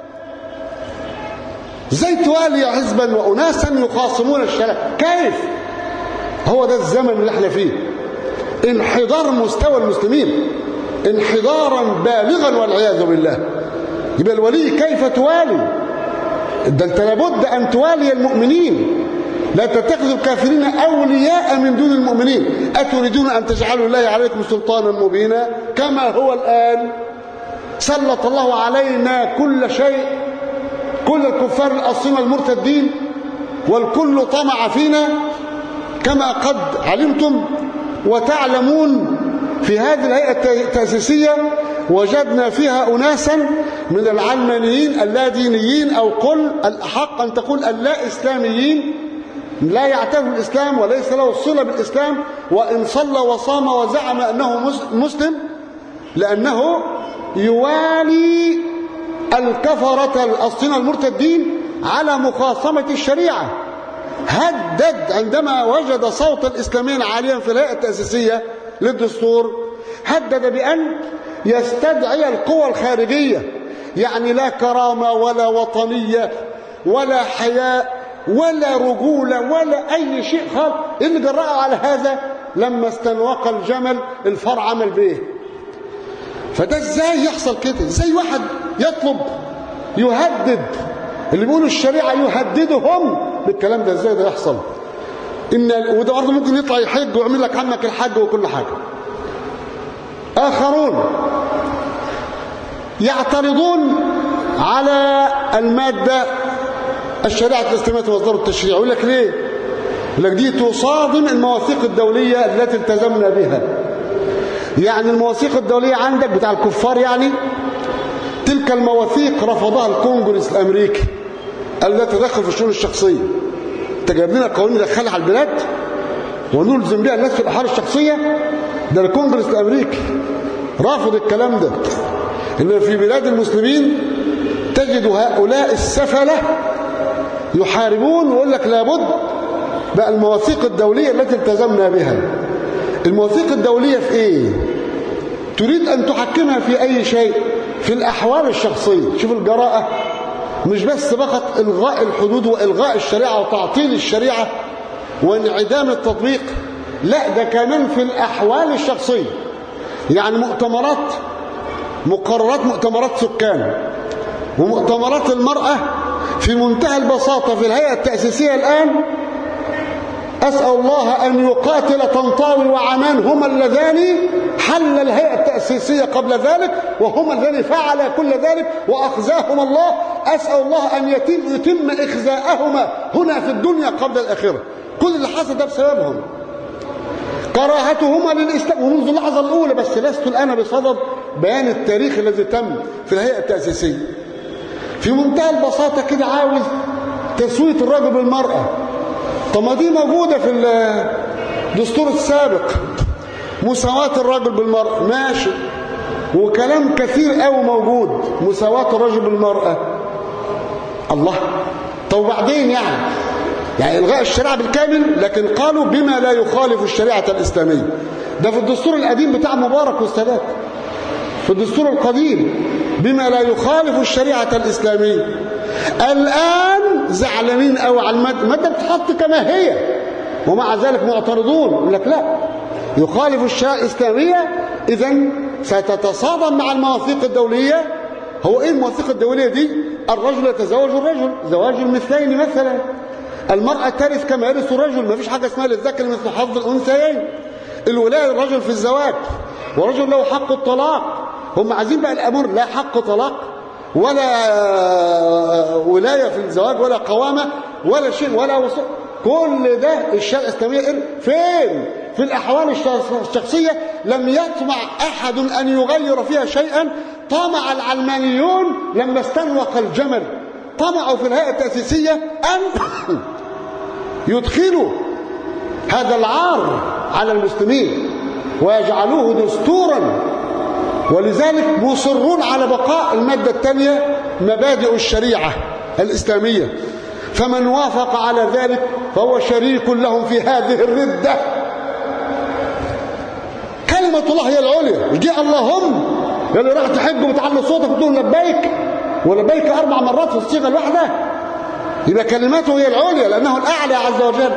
زي توالي حزبا وأناسا يخاصمون الشريعة؟ كيف؟ هو ده الزمن اللي احنا فيه، انحدار مستوى المسلمين انحدارا بالغا والعياذ بالله. يبقى الولي كيف توالي؟ ده انت لابد ان توالي المؤمنين، لا تتخذوا الكافرين اولياء من دون المؤمنين. اتريدون ان تجعلوا الله عليكم سلطانا مبينا كما هو الان؟ سلط الله علينا كل شيء، كل الكفار الاصيمه المرتدين، والكل طمع فينا كما قد علمتم وتعلمون. في هذه الهيئة التأسيسية وجدنا فيها أناسا من العلمانيين اللادينيين، أو قل الأحق أن تقول اللا إسلاميين، لا يعترف بالإسلام وليس له صلة بالإسلام، وإن صلى وصام وزعم أنه مسلم لأنه يوالي الكفرة الأصيلة المرتدين على مخاصمة الشريعة. هدد عندما وجد صوت الإسلاميين عاليا في الهيئة التأسيسية للدستور، هدد بأن يستدعي القوى الخارجية، يعني لا كرامة ولا وطنية ولا حياء ولا رجولة ولا أي شيء خالص. اللي جرأوا على هذا لما استنوق الجمل الفار عمل بيه. فده ازاي يحصل كده؟ ازاي واحد يطلب يهدد اللي بيقولوا الشريعة يهددهم بالكلام ده؟ ازاي ده يحصل؟ وده برضه ممكن يطلع يحج ويعمل لك عنك الحج وكل حاجة. آخرون يعترضون على المادة الشريعة الإسلامية مصدر التشريع، يقول لك ليه؟ يقول لك دي تصادم المواثيق الدولية التي التزمنا بها. يعني المواثيق الدولية عندك بتاع الكفار، يعني تلك المواثيق رفضها الكونجرس الأمريكي التي تدخل في الشؤون الشخصية. انت جايب لنا قوانين ندخلها على البلاد؟ ونلزم بها الناس في الأحوال الشخصية، ده الكونجرس الأمريكي رافض الكلام ده. إن في بلاد المسلمين تجد هؤلاء السفلة يحاربون ويقول لك لابد بقى المواثيق الدولية التي التزمنا بها. المواثيق الدولية في إيه؟ تريد أن تحكمها في أي شيء، في الأحوال الشخصية. شوف الجراءة، مش بس فقط إلغاء الحدود وإلغاء الشريعة وتعطيل الشريعة وانعدام التطبيق، لا ده كمان في الأحوال الشخصية. يعني مقررات مؤتمرات سكان ومؤتمرات المرأة في منتهى البساطة في الهيئة التأسيسية الآن. أسأل الله أن يقاتل طنطاوي وعمان، هما اللذان حل الهيئة التأسيسية قبل ذلك، وهما اللذان فعل كل ذلك وأخزاهما الله. أسأل الله أن يتم إخزاءهما هنا في الدنيا قبل الآخرة. كل اللي حصل ده بسببهم، كراهتهما للإسلام ومنذ اللحظة الأولى. بس لست الآن بصدد بيان التاريخ الذي تم في الهيئة التأسيسية. في منتهى البساطة كده عاوز تسوية الرجل بالمرأة. طب ما دي موجودة في الدستور السابق، مساواة الرجل بالمرأة ماشي، وكلام كثير قوي موجود مساواة الرجل بالمرأة. الله، طب بعدين يعني إلغاء الشريعة بالكامل، لكن قالوا بما لا يخالف الشريعة الإسلامية. ده في الدستور القديم بتاع مبارك والسادات، في الدستور القديم بما لا يخالف الشريعة الإسلامية. الآن زعلانين قوي على المادة بتحط كما هي، ومع ذلك معترضون. يقول لك لا، يخالف الشريعة الإسلامية، إذن ستتصادم مع المواثيق الدولية. هو إيه المواثيق الدولية دي؟ الرجل يتزوج الرجل زواج المثلين مثلا، المرأة ترث كما يرث الرجل، ما فيش حاجة اسمها للذكر مثل حظ الأنثيين. الولاية للرجل في الزواج، ورجل له حق الطلاق. هم عايزين بقى الأمر لا حق طلاق ولا ولاية في الزواج ولا قوامة ولا شيء ولا وصول. كل ده الشريعة الإسلامية فين؟ في الأحوال الشخصية لم يطمع أحد أن يغير فيها شيئا. طمع العلمانيون لما استنوق الجمل، طمعوا في الهيئة التأسيسية أن يدخلوا هذا العار على المسلمين ويجعلوه دستورا، ولذلك مصرون على بقاء المادة الثانية مبادئ الشريعة الإسلامية. فمن وافق على ذلك فهو شريك لهم في هذه الردة. كلمة الله هي العليا. جاء اللهم اللي راح تحج وبتعلي صوتك وتقول لبيك ولبيك 4 مرات في الصيغة الواحدة، يبقى كلماته هي العليا لأنه الأعلى عز وجل.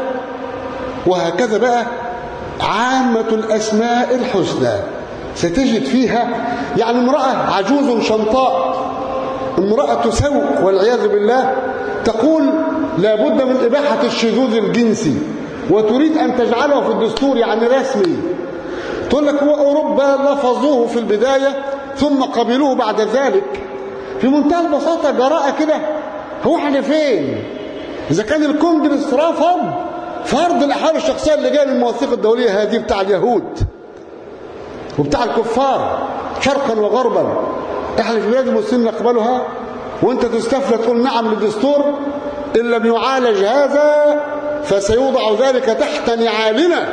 وهكذا بقى عامة الأسماء الحسنى ستجد فيها يعني امرأة عجوز شنطاء، امرأة سوء والعياذ بالله، تقول لابد من إباحة الشذوذ الجنسي وتريد أن تجعله في الدستور يعني رسمي. تقول لك هو أوروبا لفظوه في البداية ثم قبلوه بعد ذلك. في منتهى البساطة جراءة كده. هو احنا فين؟ إذا كان الكونجرس رفض فرض الأحوال الشخصية اللي جايه من المواثيق الدولية هذه بتاع اليهود وبتاع الكفار شرقا وغربا، احنا في بلاد المسلمين نقبلها وانت تستفلت تقول نعم للدستور. إن لم يعالج هذا فسيوضع ذلك تحت نعالنا.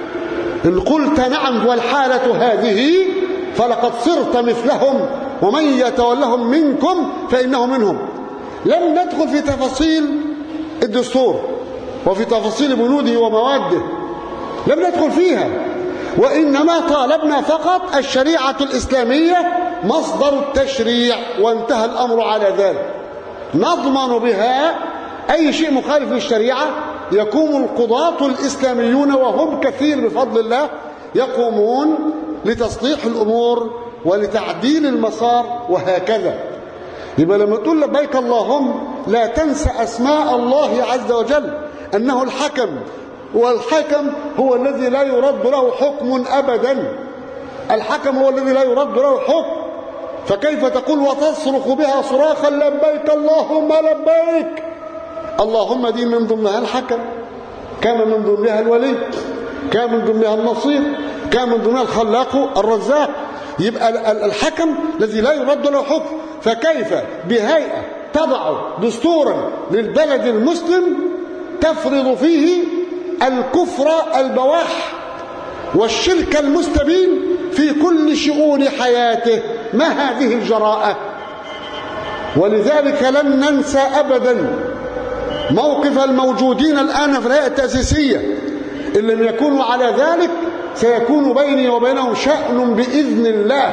إن قلت نعم والحالة هذه فلقد صرت مثلهم ومن يتولهم منكم فإنه منهم. لم ندخل في تفاصيل الدستور وفي تفاصيل بنوده ومواده، لم ندخل فيها، وإنما طالبنا فقط الشريعة الإسلامية مصدر التشريع وانتهى الأمر على ذلك. نضمن بها أي شيء مخالف للشريعة. يقوم القضاة الإسلاميون وهم كثير بفضل الله يقومون لتصليح الأمور ولتعديل المسار وهكذا. يبقى لما تقول لبيك اللهم لا تنسى أسماء الله عز وجل أنه الحكم، والحكم هو الذي لا يرد له حكم أبدا. الحكم هو الذي لا يرد له حكم. فكيف تقول وتصرخ بها صراخا لبيك اللهم لبيك؟ اللهم دي من ضمنها الحكم، كان من ضمنها الولي، كان من ضمنها النصير، كان من ضمنها الخلاق الرزاق. يبقى الحكم الذي لا يرد له حكم. فكيف بهيئة تضع دستورا للبلد المسلم تفرض فيه الكفر البواح والشرك المستبين في كل شؤون حياته. ما هذه الجراءة؟ ولذلك لن ننسى أبدا موقف الموجودين الآن في الهيئة التأسيسية. إن لم يكونوا على ذلك سيكون بيني وبينهم شأن بإذن الله،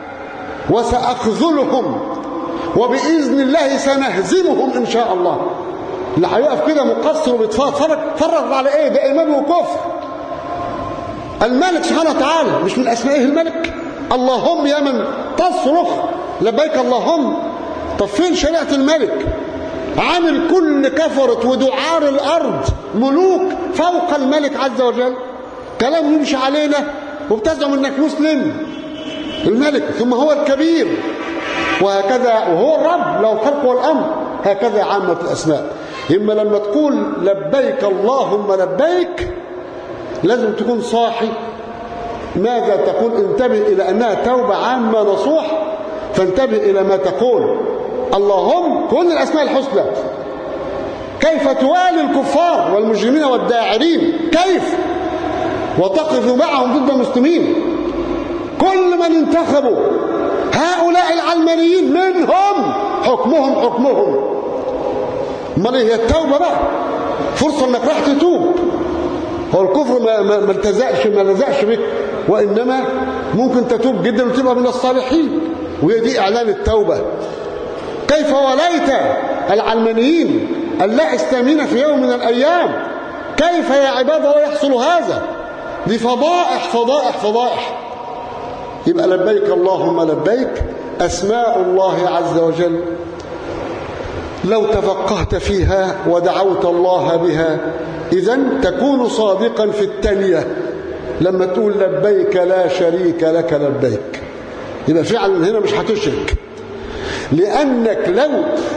وسأخذلهم، وبإذن الله سنهزمهم إن شاء الله. اللي هيقف كده مقصر وبيتفرج على إيه؟ ده إيمان وكفر. الملك سبحانه وتعالى مش من أسمائه الملك؟ اللهم يا من تصرخ لبيك اللهم. طب فين شريعة الملك؟ عامل كل كفرة ودعار الأرض ملوك فوق الملك عز وجل. كلام يمشي علينا وبتزعم انك مسلم. الملك ثم هو الكبير، وهكذا، وهو الرب له الخلق والأمر. هكذا عامة الأسماء. إما لما تقول لبيك اللهم لبيك لازم تكون صاحي. ماذا تقول؟ انتبه إلى أنها توبة عامة نصوح، فانتبه إلى ما تقول. اللهم كل الأسماء الحسنى. كيف توالي الكفار والمجرمين والداعرين؟ كيف؟ وتقف معهم ضد المسلمين. كل من انتخبوا هؤلاء العلمانيين منهم حكمهم. امال هي التوبة بقى فرصة انك راح تتوب. هو الكفر ما لزقش بك، وإنما ممكن تتوب جدا وتبقى من الصالحين، وهي دي إعلان التوبة. كيف وليت العلمانيين اللا إسلاميين في يوم من الأيام؟ كيف يا عباد الله يحصل هذا؟ دي فضائح. يبقى لبيك اللهم لبيك أسماء الله عز وجل لو تفقهت فيها ودعوت الله بها إذن تكون صادقا في التانية لما تقول لبيك لا شريك لك لبيك. يبقى فعلا هنا مش هتشرك، لأنك لو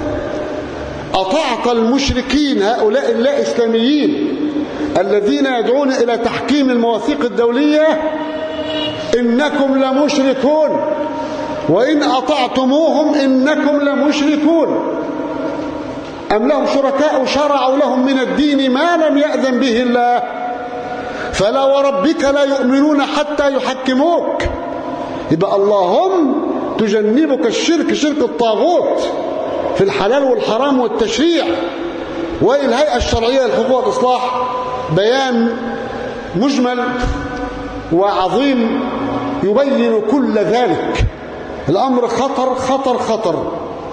أطعت المشركين هؤلاء اللا إسلاميين الذين يدعون إلى تحكيم المواثيق الدولية إنكم لمشركون، وإن أطعتموهم إنكم لمشركون. أم لهم شركاء شرعوا لهم من الدين ما لم يأذن به الله، فلا وربك لا يؤمنون حتى يحكموك. يبقى اللهم تجنبك الشرك، شرك الطاغوت في الحلال والحرام والتشريع. والهيئة الشرعية للحقوق والإصلاح بيان مجمل وعظيم يبين كل ذلك. الأمر خطر.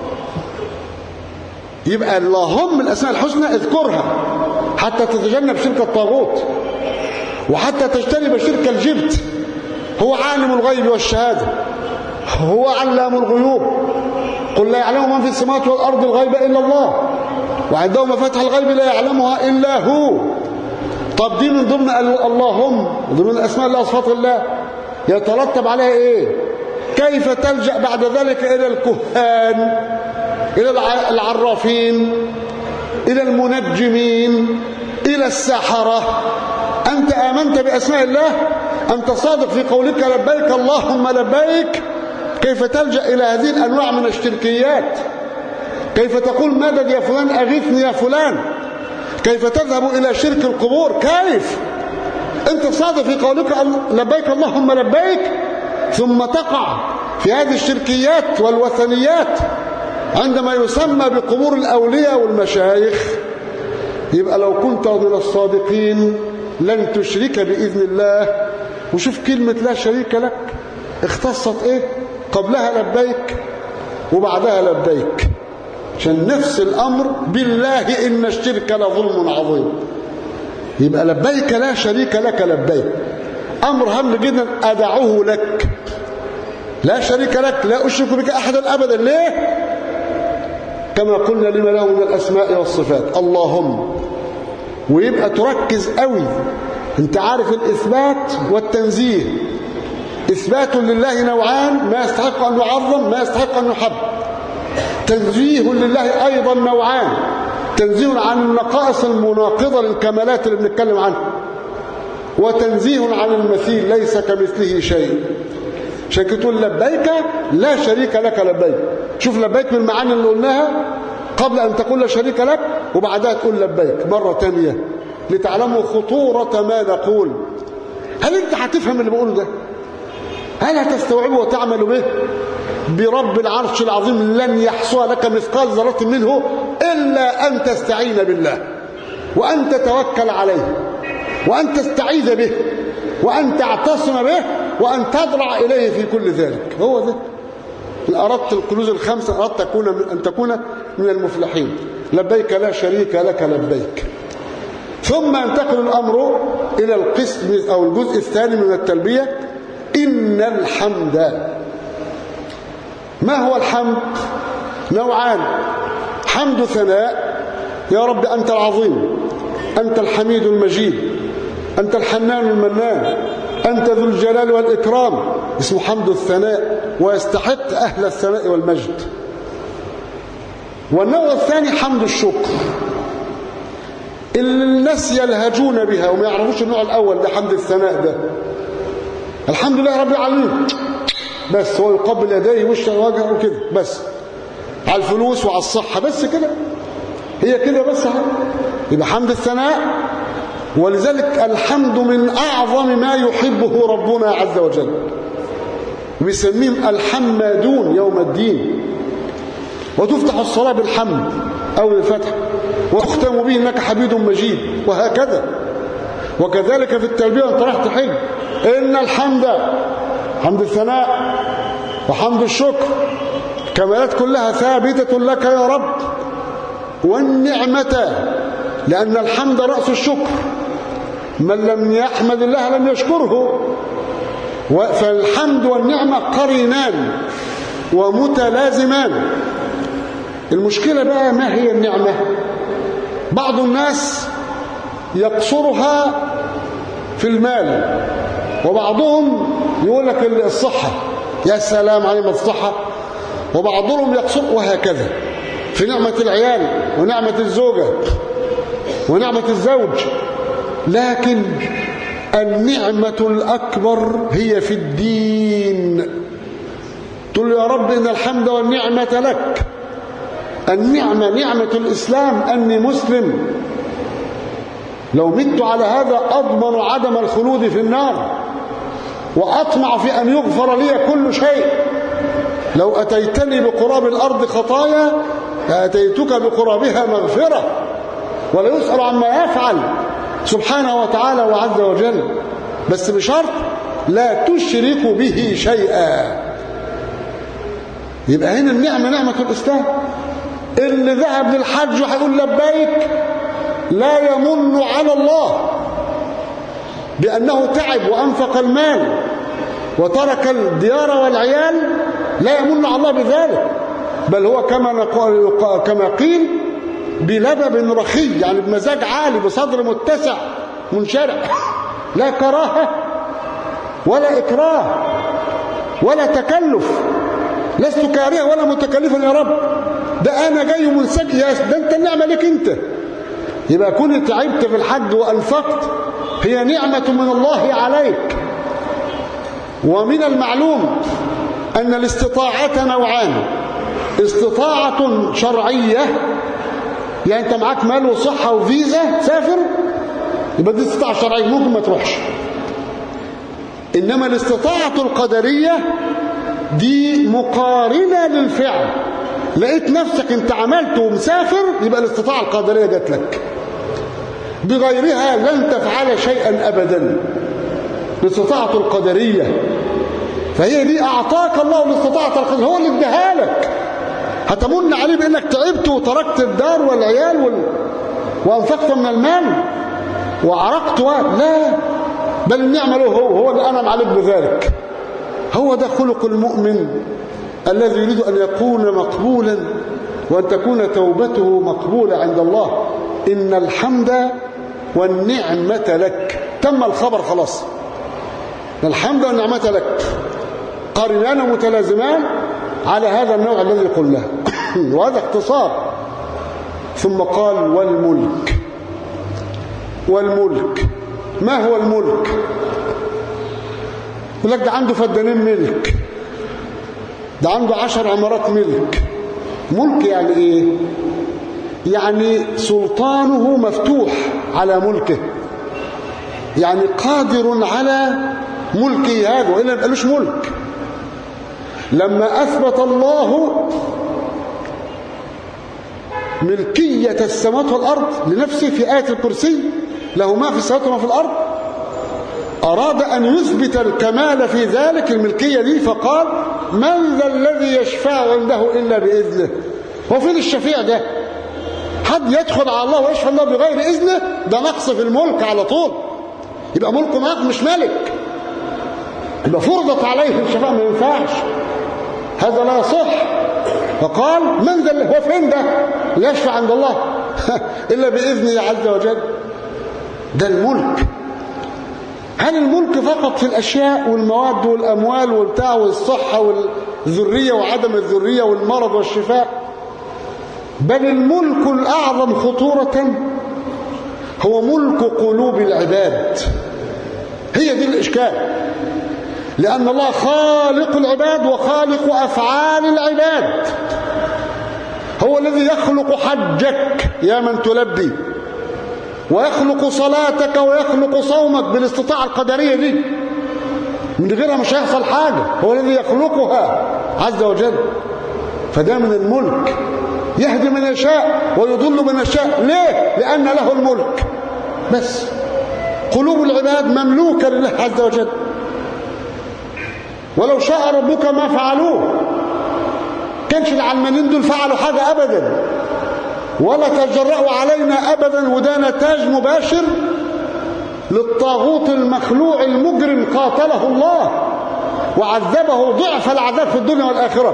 يبقى اللهم الأسماء الحسنى اذكرها حتى تتجنب شرك الطاغوت، وحتى تجتنب شرك الجبت. هو عالم الغيب والشهادة، هو علام الغيوب. قل لا يعلم من في السماوات والأرض الغيب إلا الله، وعنده مفاتح الغيب لا يعلمها إلا هو. طب دي من ضمن اللهم، ضمن الأسماء الله وصفات الله، يترتب عليها إيه؟ كيف تلجأ بعد ذلك إلى الكهان، إلى العرافين، إلى المنجمين، إلى السحرة؟ أنت آمنت بأسماء الله، أنت صادق في قولك لبيك اللهم لبيك. كيف تلجأ إلى هذه الأنواع من الشركيات؟ كيف تقول مدد يا فلان، أغثني يا فلان؟ كيف تذهب إلى شرك القبور؟ كيف؟ أنت صادق في قولك لبيك اللهم لبيك، ثم تقع في هذه الشركيات والوثنيات عندما يسمى بقبور الأولياء والمشايخ. يبقى لو كنت من الصادقين لن تشرك بإذن الله. وشوف كلمة لا شريك لك اختصت ايه؟ قبلها لبيك وبعدها لبيك، عشان نفس الأمر بالله إن الشرك لظلم عظيم. يبقى لبيك لا شريك لك لبيك أمر هام جدا أدعوه لك. لا شريك لك، لا أشرك بك أحدا أبدا. ليه؟ كما قلنا لما له من الأسماء والصفات اللهم. ويبقى تركز قوي. انت عارف الإثبات والتنزيه. إثبات لله نوعان، ما يستحق أن يعظم، ما يستحق أن يحب. تنزيه لله أيضا نوعان، تنزيه عن النقائص المناقضة للكمالات اللي بنتكلم عنها، وتنزيه عن المثيل ليس كمثله شيء. عشان كده تقول لبيك لا شريك لك لبيك. شوف لبيك من المعاني اللي قلناها قبل أن تقول لا شريك لك، وبعدها تقول لبيك مرة تانية. لتعلموا خطورة ما نقول. هل انت هتفهم اللي بقوله ده؟ هل هتستوعبه وتعمل به؟ برب العرش العظيم لن يحصى لك مثقال ذرة منه إلا أن تستعين بالله، وأن تتوكل عليه، وأن تستعيذ به، وأن تعتصم به، وأن تضرع إليه في كل ذلك. هو ده. إن أردت الكنوز الخمسة أردت أن تكون من المفلحين. لبيك لا شريك لك لبيك. ثم ينتقل الأمر إلى القسم أو الجزء الثاني من التلبية، إن الحمد. ما هو الحمد؟ نوعان: حمد ثناء، يا رب أنت العظيم، أنت الحميد المجيد، أنت الحنان المنان، أنت ذو الجلال والإكرام، اسمه حمد الثناء ويستحق أهل الثناء والمجد. والنوع الثاني حمد الشكر، اللي الناس يلهجون بها وما يعرفوش النوع الأول ده حمد الثناء ده. الحمد لله رب العالمين بس، هو يقبل يديه وشه وجهه وكده بس، على الفلوس وعلى الصحة بس كده، هي كده بس. يبقى حمد الثناء. ولذلك الحمد من أعظم ما يحبه ربنا عز وجل، ويسميهم الحمادون يوم الدين. وتفتح الصلاة بالحمد أو الفتح، وتختم به إنك حميد مجيد، وهكذا. وكذلك في التلبية وانت رايح تحج، إن الحمد، حمد الثناء وحمد الشكر، كمالات كلها ثابتة لك يا رب. والنعمة، لأن الحمد رأس الشكر، من لم يحمد الله لم يشكره. فالحمد والنعمة قرينان ومتلازمان. المشكلة بقى ما هي النعمة؟ بعض الناس يقصرها في المال، وبعضهم يقول لك الصحة، يا سلام على نعمة الصحة، وبعضهم يقصر، وهكذا في نعمة العيال ونعمة الزوجة ونعمة الزوج. لكن النعمة الأكبر هي في الدين. تقول يا رب إن الحمد والنعمة لك. النعمة نعمة الإسلام، أني مسلم، لو مت على هذا أضمن عدم الخلود في النار، وأطمع في أن يغفر لي كل شيء. لو أتيتني بقراب الأرض خطايا لأتيتك بقرابها مغفرة، ولا يسأل عما يفعل سبحانه وتعالى وعز وجل، بس بشرط لا تشرك به شيئا. يبقى هنا النعمة نعمة الإسلام. اللي ذهب للحج وهيقول لبيك لا يمن على الله بأنه تعب وأنفق المال وترك الديار والعيال، لا يمن على الله بذلك، بل هو كما قيل بلبب رخي، يعني بمزاج عالي، بصدر متسع منشرح، لا كراهة ولا إكراه ولا تكلف. لست كارها ولا متكلفا يا رب، ده أنا جاي منسجم، ده أنت النعمة لك أنت. يبقى كنت تعبت في الحج وأنفقت، هي نعمة من الله عليك. ومن المعلوم أن الاستطاعة نوعان: استطاعة شرعية، يعني أنت معاك مال وصحة وفيزا سافر، يبقى دي استطاعة شرعية ممكن ما تروحش. إنما الاستطاعة القدرية دي مقارنة للفعل، لقيت نفسك انت عملت ومسافر، يبقى الاستطاعة القدرية جات لك، بغيرها لن تفعل شيئا أبدا. الاستطاعة القدرية، فهي دي أعطاك الله الاستطاعة القدرية، هو اللي اداها لك. هتمن عليه بأنك تعبت وتركت الدار والعيال وأنفقت من المال وعرقت لا، بل النعمة له، هو اللي أنعم عليك بذلك. هو ده خلق المؤمن الذي يريد أن يكون مقبولا وأن تكون توبته مقبولة عند الله. إن الحمد والنعمة لك، تم الخبر خلاص. الحمد والنعمة لك قرنان متلازمان على هذا النوع الذي قلناه وهذا اختصار. ثم قال والملك. والملك ما هو الملك؟ يقول لك ده عنده فدانين ملك، ده عنده 10 عمارات ملك. ملك يعني ايه؟ يعني سلطانه مفتوح على ملكه، يعني قادر على ملكه هذا، وإلا ما قالوش ملك. لما أثبت الله ملكية السماوات والأرض لنفسه في آية الكرسي، له ما في السماوات وما في الأرض، أراد أن يثبت الكمال في ذلك الملكية دي، فقال من ذا الذي يشفع عنده إلا بإذنه. هو فين الشفيع ده؟ حد يدخل على الله ويشفع عنده بغير إذنه؟ ده نقص في الملك على طول، يبقى ملكه معك مش ملك، يبقى فرضت عليه الشفاعة، ما ينفعش، هذا لا يصح. فقال من ذا، هو فين ده يشفع عند الله إلا بإذنه عز وجل؟ ده الملك. هل الملك فقط في الأشياء والمواد والأموال والبتاع والصحة والذرية وعدم الذرية والمرض والشفاء؟ بل الملك الأعظم خطورة هو ملك قلوب العباد. هي دي الإشكال، لأن الله خالق العباد وخالق أفعال العباد. هو الذي يخلق حجك يا من تلبي، ويخلق صلاتك ويخلق صومك بالاستطاعة القدرية دي، من غيرها مش هيحصل حاجة. هو الذي يخلقها عز وجل. فده من الملك، يهدي من يشاء ويضل من يشاء. ليه؟ لأن له الملك. بس قلوب العباد مملوكة لله عز وجل، ولو شاء ربك ما فعلوه، كانش العلمانيين دول فعلوا حاجة أبدا، ولا تجرأوا علينا أبدا. وده نتاج مباشر للطاغوت المخلوع المجرم قاتله الله وعذبه ضعف العذاب في الدنيا والآخرة،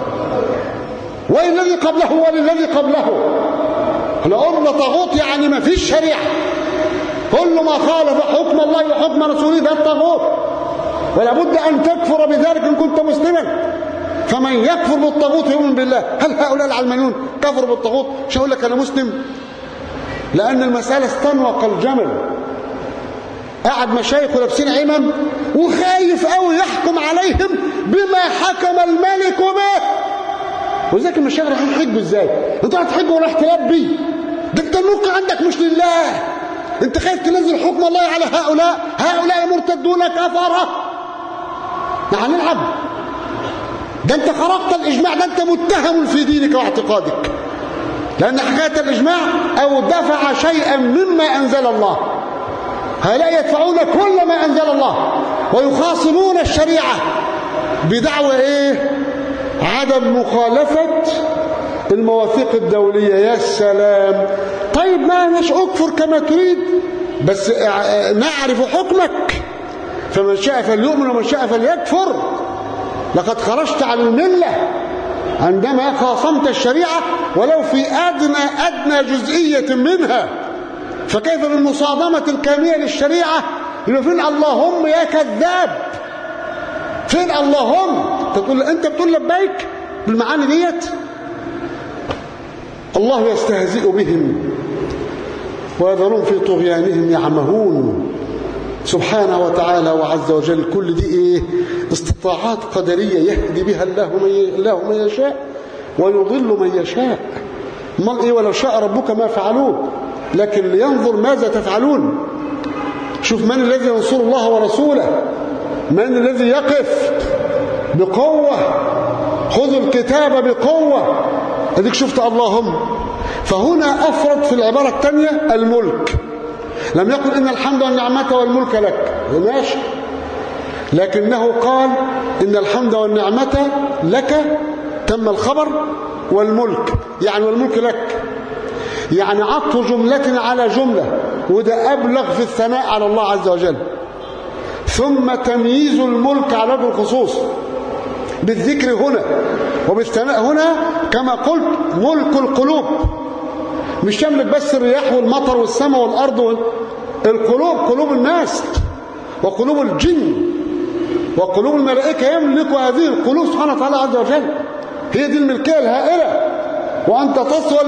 والذي قبله وللذي قبله. احنا قلنا طاغوت يعني ما فيش شريعة، كل ما خالف حكم الله وحكم رسوله ده الطاغوت، ولا بد أن تكفر بذلك إن كنت مسلما. فمن يكفر بالطاغوت يؤمن بالله. هل هؤلاء العلمانيون كفروا بالطاغوت؟ مش هقول لك أنا مسلم، لأن المسألة استنوق الجمل. قاعد مشايخ ولابسين عمم وخايف قوي يحكم عليهم بما حكم الملك به. وذلك المشايخ رايحين يحجوا ازاي؟ انت رايح تحج ورايح تلبي؟ ده انت الملك عندك مش لله. انت خايف تنزل حكم الله على هؤلاء مرتدون كفرة. يعني العب، ده انت خرقت الإجماع، ده انت متهم في دينك واعتقادك، لأن حكاية الإجماع أو دفع شيئا مما أنزل الله. هؤلاء يدفعون كل ما أنزل الله ويخاصمون الشريعة بدعوى إيه؟ عدم مخالفة المواثيق الدولية. يا سلام، طيب ما مش أكفر كما تريد، بس نعرف حكمك، فمن شاء فليؤمن ومن شاء فليكفر. لقد خرجت عن الملة عندما خاصمت الشريعة ولو في أدنى جزئية منها، فكيف بالمصادمة الكاملة للشريعة؟ يبقى فين اللهم يا كذاب؟ فين اللهم؟ انت بتقول لبيك بالمعاني ديت. الله يستهزئ بهم ويذرون في طغيانهم يعمهون سبحانه وتعالى وعز وجل. كل دي ايه؟ استطاعات قدرية يهدي بها الله من يشاء ويضل من يشاء. امال ايه؟ ولو شاء ربك ما فعلوه، لكن لينظر ماذا تفعلون. شوف من الذي ينصر الله ورسوله، من الذي يقف بقوة. خذوا الكتاب بقوة. اديك شفت اللهم. فهنا أفرد في العبارة الثانية الملك، لم يقل إن الحمد والنعمة والملك لك، ماشي، لكنه قال إن الحمد والنعمة لك، تم الخبر، والملك يعني والملك لك، يعني عطف جملة على جملة، وده أبلغ في الثناء على الله عز وجل. ثم تمييز الملك على وجه الخصوص بالذكر هنا وبالثناء هنا، كما قلت ملك القلوب مش يملك بس الرياح والمطر والسماء والأرض القلوب، قلوب الناس وقلوب الجن وقلوب الملائكة، يملك هذه القلوب سبحانه وتعالى عز وجل. هي دي الملكية الهائلة. وأنت تصوى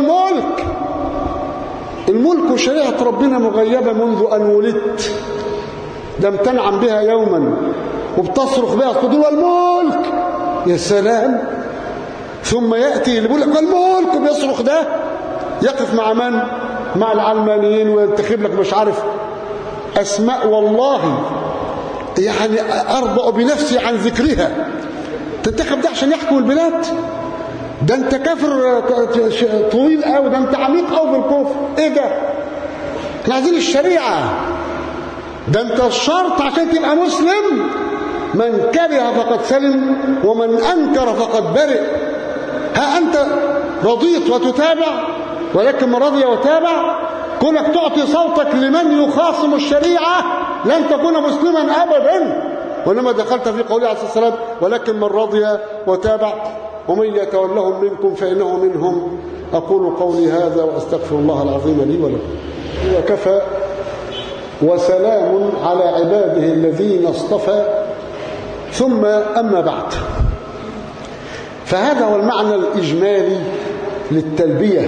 الملك وشريعة ربنا مغيبة منذ أن ولدت، لم تنعم بها يوما، وبتصرخ بها تقول الملك. يا سلام. ثم يأتي اللي بيقول لك الملك وبيصرخ ده يقف مع من؟ مع العلمانيين وينتخب لك مش عارف أسماء والله يعني أربأ بنفسي عن ذكرها. تنتخب ده عشان يحكم البلاد؟ ده انت كافر طويل قوي، ده انت عميق قوي في الكفر. ايه ده؟ احنا عايزين الشريعة. ده انت الشرط عشان تبقى مسلم من كره فقد سلم ومن أنكر فقد برئ. ها أنت رضيت وتتابع، ولكن من رضي وتابع كونك تعطي صوتك لمن يخاصم الشريعة لن تكون مسلما أبدا. وإنما دخلت في قوله عليه الصلاة والسلام ولكن من رضي وتابع ومن يتولهم منكم فإنه منهم. أقول قولي هذا وأستغفر الله العظيم لي ولكم. وكفى وسلام على عباده الذين اصطفى. ثم أما بعد، فهذا هو المعنى الإجمالي للتلبية،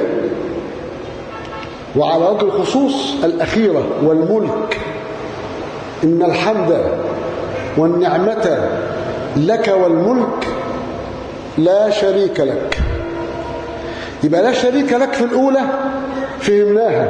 وعلى وجه الخصوص الأخيرة والملك. إن الحمد والنعمة لك والملك لا شريك لك. يبقى لا شريك لك في الأولى فهمناها،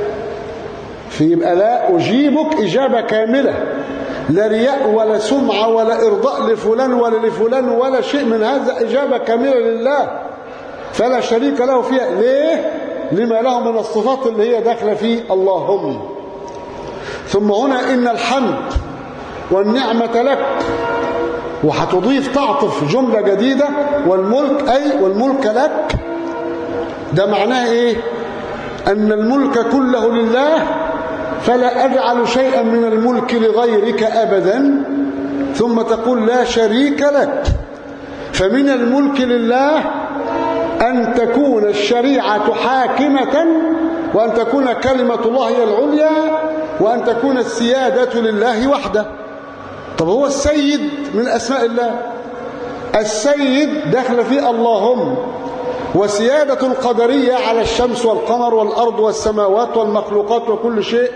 فيبقى لا أجيبك إجابة كاملة، لا رياء ولا سمعة ولا إرضاء لفلان ولا لفلان ولا شيء من هذا، إجابة كاملة لله فلا شريك له فيها. ليه؟ لما له من الصفات اللي هي داخله في اللهم. ثم هنا إن الحمد والنعمة لك، وهتضيف تعطف جملة جديدة والملك، أي والملك لك. ده معناه إيه؟ أن الملك كله لله فلا أجعل شيئا من الملك لغيرك أبدا. ثم تقول لا شريك لك. فمن الملك لله أن تكون الشريعة حاكمة، وأن تكون كلمة الله هي العليا، وأن تكون السيادة لله وحده. طب هو السيد من أسماء الله، السيد دخل في اللهم. وسيادة القدرية على الشمس والقمر والأرض والسماوات والمخلوقات وكل شيء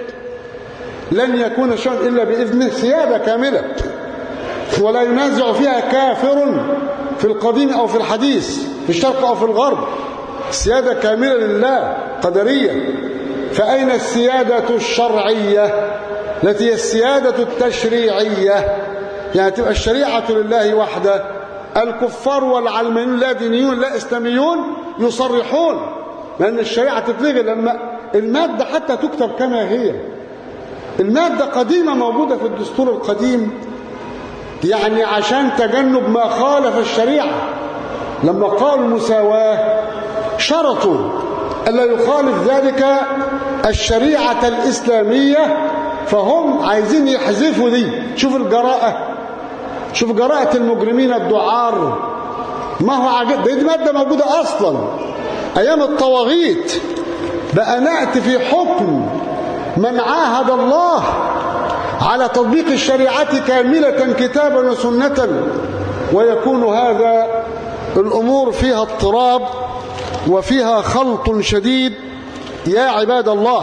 لن يكون شيء إلا بإذنه، سيادة كاملة ولا ينازع فيها كافر في القديم أو في الحديث، في الشرق أو في الغرب. السيادة كاملة لله قدرية. فأين السيادة الشرعية التي هي السيادة التشريعية؟ يعني تبقى الشريعة لله وحده. الكفار والعلمانيون لا دينيون لا إسلاميون يصرحون لأن الشريعة تتلغي لما المادة حتى تكتب كما هي. المادة قديمة موجودة في الدستور القديم، يعني عشان تجنب ما خالف الشريعة. لما قالوا المساواة شرطوا ألا يخالف ذلك الشريعة الإسلامية، فهم عايزين يحذفوا دي. شوف الجراءة، شوف جراءة المجرمين الدعار. ما هو عجب، دي مادة موجودة أصلا أيام الطواغيت. بقى نأتي في حكم من عاهد الله على تطبيق الشريعة كاملة كتابا وسنة، ويكون هذا الأمور فيها اضطراب وفيها خلط شديد يا عباد الله.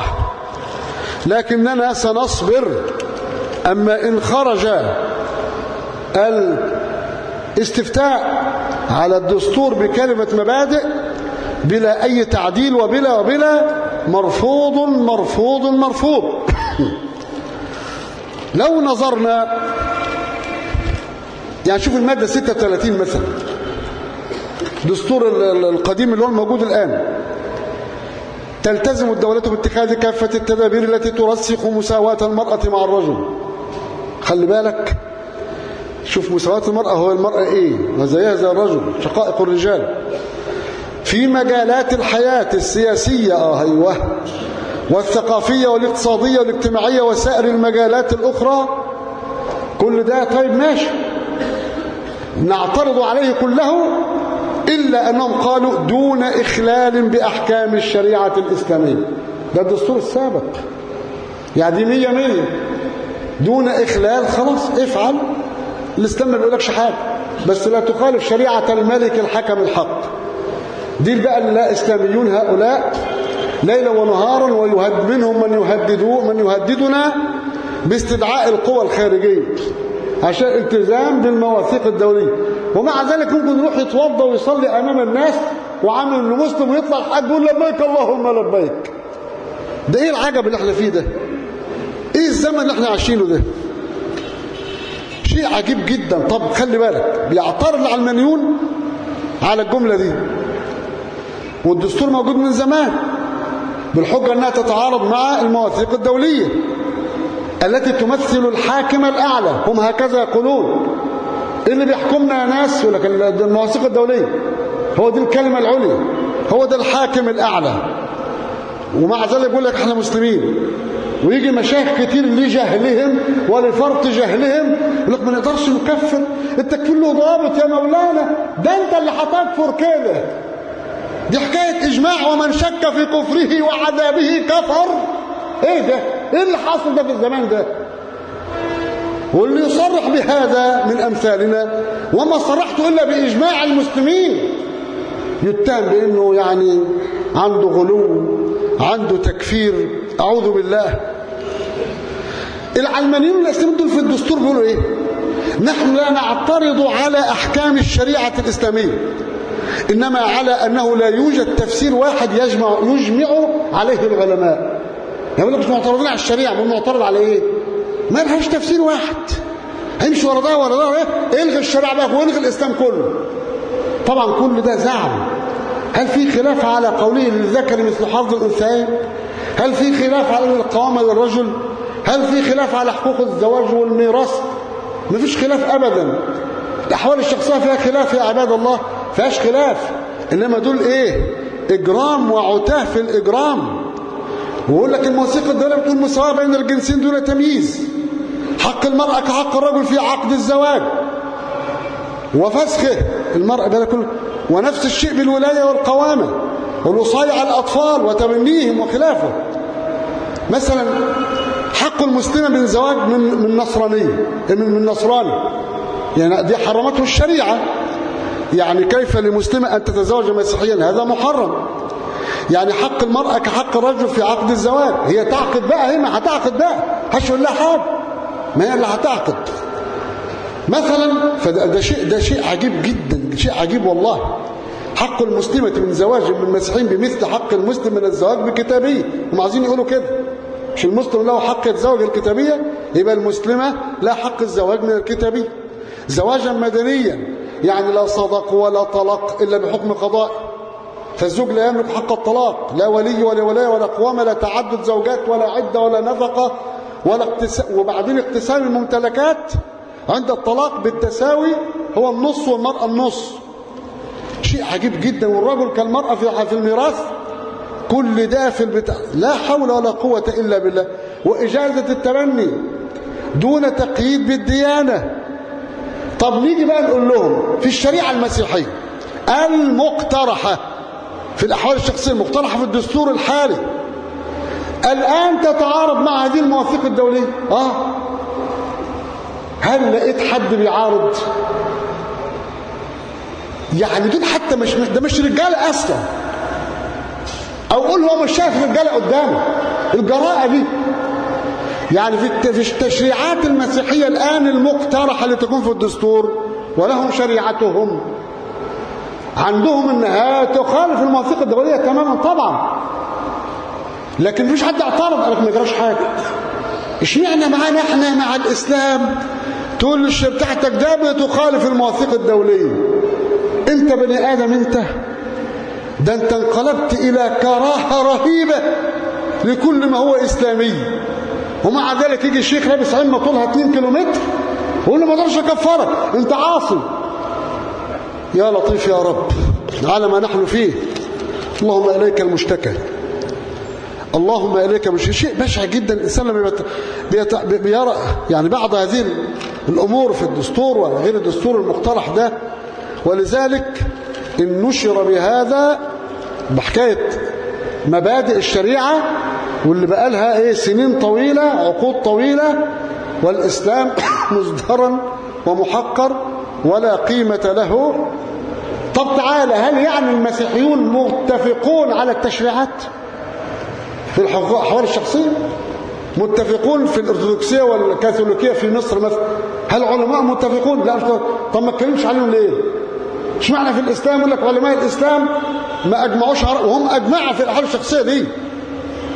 لكننا سنصبر. أما إن خرج الاستفتاء على الدستور بكلمة مبادئ بلا أي تعديل وبلا مرفوض مرفوض مرفوض. لو نظرنا يعني شوف المادة 36 مثلا، دستور القديم اللي هو الموجود الآن: تلتزم الدولة باتخاذ كافة التدابير التي ترسخ مساواة المرأة مع الرجل. خلي بالك، شوف مساواة المرأة، هو المرأة ايه؟ زيها زي الرجل، شقائق الرجال في مجالات الحياة السياسية ايوه، والثقافية والاقتصادية والاجتماعية وسائر المجالات الأخرى. كل ده طيب ماشي، نعترض عليه كله، إلا أنهم قالوا دون إخلال بأحكام الشريعة الإسلامية. ده الدستور السابق، يعني 100 دون إخلال. خلاص افعل، الإسلام ما بيقولكش حاجة، بس لا تخالف شريعة الملك الحكم الحق. دي بقى لا إسلاميون هؤلاء ليلا ونهارا، ويهد منهم من يهددنا باستدعاء القوى الخارجية عشان التزام بالمواثيق الدولية. ومع ذلك ممكن يروح يتوضى ويصلي أمام الناس وعامل إنه مسلم ويطلع الحج يقول لبيك اللهم لبيك. ده ايه العجب اللي احنا فيه ده؟ ايه الزمن اللي احنا عايشينه ده؟ شيء عجيب جدا. طب خلي بالك، بيعترض العلمانيون على الجملة دي، والدستور موجود من زمان بالحجة انها تتعارض مع المواثيق الدولية التي تمثل الحاكم الأعلى. هم هكذا يقولون. إيه اللي بيحكمنا يا ناس؟ يقول لك المواثيق الدولية، هو دي الكلمة العليا، هو ده الحاكم الأعلى. ومع ذلك يقول لك احنا مسلمين. ويجي مشايخ كتير لجهلهم ولفرط جهلهم يقول لك ما نقدرش نكفر، التكفير له ضابط يا مولانا، ده انت اللي هتكفر كده، دي حكاية إجماع، ومن شك في كفره وعذابه كفر. ايه ده؟ ايه اللي حاصل ده في الزمان ده؟ واللي يصرح بهذا من أمثالنا وما صرحت إلا بإجماع المسلمين يتهم بأنه يعني عنده غلو، عنده تكفير، أعوذ بالله. العلمانيين الإسلاميين دول في الدستور بيقولوا إيه؟ نحن لا نعترض على أحكام الشريعة الإسلامية، إنما على أنه لا يوجد تفسير واحد يجمع عليه العلماء. يقول لك مش معترضين على الشريعة، ما معترض على إيه؟ ما لهاش تفسير واحد، هيمشي ورا ده ورا ده. إيه؟ الغي الشريعة بقى والغي الإسلام كله. طبعا كل ده زعم. هل في خلاف على قوله للذكر مثل حظ الأنثيين؟ هل في خلاف على القوامة للرجل؟ هل في خلاف على حقوق الزواج والميراث؟ ما فيش خلاف أبدا. الأحوال الشخصية فيها خلاف يا عباد الله، فيهاش خلاف. إنما دول إيه؟ إجرام وعتاه في الإجرام. ويقول لك الموثيقة الدولية بتقول مساواة بين الجنسين دون تمييز، حق المرأة كحق الرجل في عقد الزواج وفسخه المرأة بلا كل، ونفس الشيء بالولاية والقوامة والوصاية على الأطفال وتبنيهم وخلافه. مثلا حق المسلمة من زواج من نصراني، يعني دي حرمته الشريعة. يعني كيف لمسلمة أن تتزوج مسيحيا؟ هذا محرم. يعني حق المرأة كحق الرجل في عقد الزواج، هي تعقد بقى، هي ما هتعقد بقى، هشوف لها حاجة، ما هي اللي هتعقد مثلا. فده شيء عجيب جدا، شيء عجيب والله. حق المسلمة من زواج من المسيحيين بمثل حق المسلم من الزواج بكتابية. هم عايزين يقولوا كده، مش المسلم له حق يتزوج الكتابية، يبقى المسلمة لا حق الزواج من الكتابية. زواجا مدنيا، يعني لا صدق ولا طلاق إلا بحكم قضاء، فالزوج لا يملك حق الطلاق، لا ولي ولا ولاية ولا قوامة، لا تعدد زوجات ولا عدة ولا نفقة ولا وبعدين اقتسام الممتلكات عند الطلاق بالتساوي، هو النص والمرأة النص. شيء عجيب جدا. والرجل كالمرأة في الميراث. كل ده في البتاع، لا حول ولا قوة إلا بالله. وإجازة التبني دون تقييد بالديانة. طب نيجي بقى نقول لهم في الشريعة المسيحية المقترحة في الأحوال الشخصية، المقترحة في الدستور الحالي، الآن تتعارض مع هذه المواثيق الدولية. هل لقيت حد بيعارض؟ يعني دول حتى مش رجالة أصلا، أو قول هو مش شايف رجالة قدامه. الجراءة دي يعني في التشريعات المسيحية الآن المقترحة اللي تكون في الدستور، ولهم شريعتهم، عندهم انها تخالف المواثيق الدولية تماما طبعا، لكن مفيش حد اعترض قال لك ما يجراش حاجة. اشمعنى معانا احنا مع الإسلام تقول للشريعة بتاعتك ده بتخالف المواثيق الدولية؟ انت بني آدم، انت انقلبت إلى كراهة رهيبة لكل ما هو إسلامي، ومع ذلك يجي الشيخ لابس عمة طولها 2 كيلومتر ويقول له ما اقدرش اكفرك، انت عاصي. يا لطيف يا رب على ما نحن فيه. اللهم إليك المشتكى، اللهم إليك المشتكى. شيء بشع جدا. الإنسان لما بيرى يعني بعض هذه الأمور في الدستور وغير الدستور المقترح ده. ولذلك إن نشر بهذا بحكاية مبادئ الشريعة، واللي بقى لها سنين طويلة، عقود طويلة، والإسلام مزدرا ومحقر ولا قيمة له. طب تعالى، هل يعني المسيحيون متفقون على التشريعات في الأحوال الشخصية؟ متفقون في الأرثوذكسية والكاثوليكية في مصر مثلا؟ هل علماء متفقون؟ لا. طب ما اتكلمش عليهم ليه؟ مش معنى في الإسلام يقول لك علماء الإسلام ما أجمعوش وهم أجمعوا في الأحوال الشخصية دي.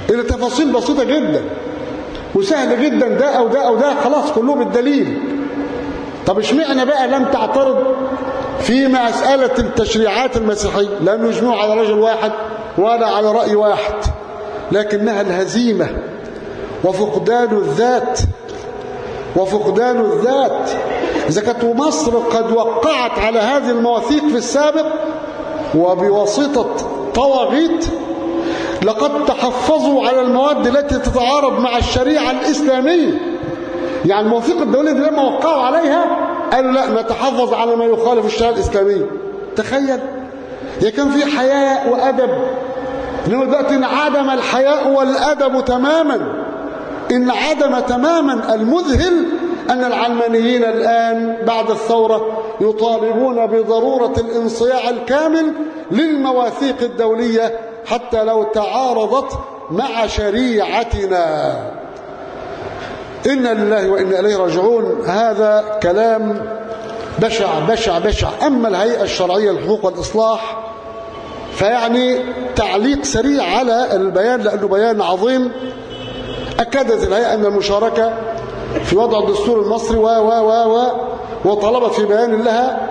إلى تفاصيل بسيطة جدا وسهل جدا، ده أو ده أو ده خلاص كله بالدليل. طب اشمعنى بقى لم تعترض في مسألة التشريعات المسيحية؟ لم يجمعوا على رجل واحد ولا على رأي واحد، لكنها الهزيمة وفقدان الذات وفقدان الذات. إذا كانت مصر قد وقعت على هذه المواثيق في السابق وبواسطة طواغيت، لقد تحفظوا على المواد التي تتعارض مع الشريعة الإسلامية. يعني المواثيق الدولية دي لما وقعوا عليها قالوا لا نتحفظ على ما يخالف الشريعة الإسلامية. تخيل، كان في حياء وأدب، إنه دلوقتي انعدم الحياء والأدب تماما، انعدم تماما. المذهل أن العلمانيين الآن بعد الثورة يطالبون بضرورة الانصياع الكامل للمواثيق الدولية حتى لو تعارضت مع شريعتنا. إنا لله وإنا إليه راجعون. هذا كلام بشع بشع بشع. أما الهيئة الشرعية للحقوق والإصلاح فيعني تعليق سريع على البيان لأنه بيان عظيم. أكدت الهيئة أن المشاركة في وضع الدستور المصري وطلبت في بيان لها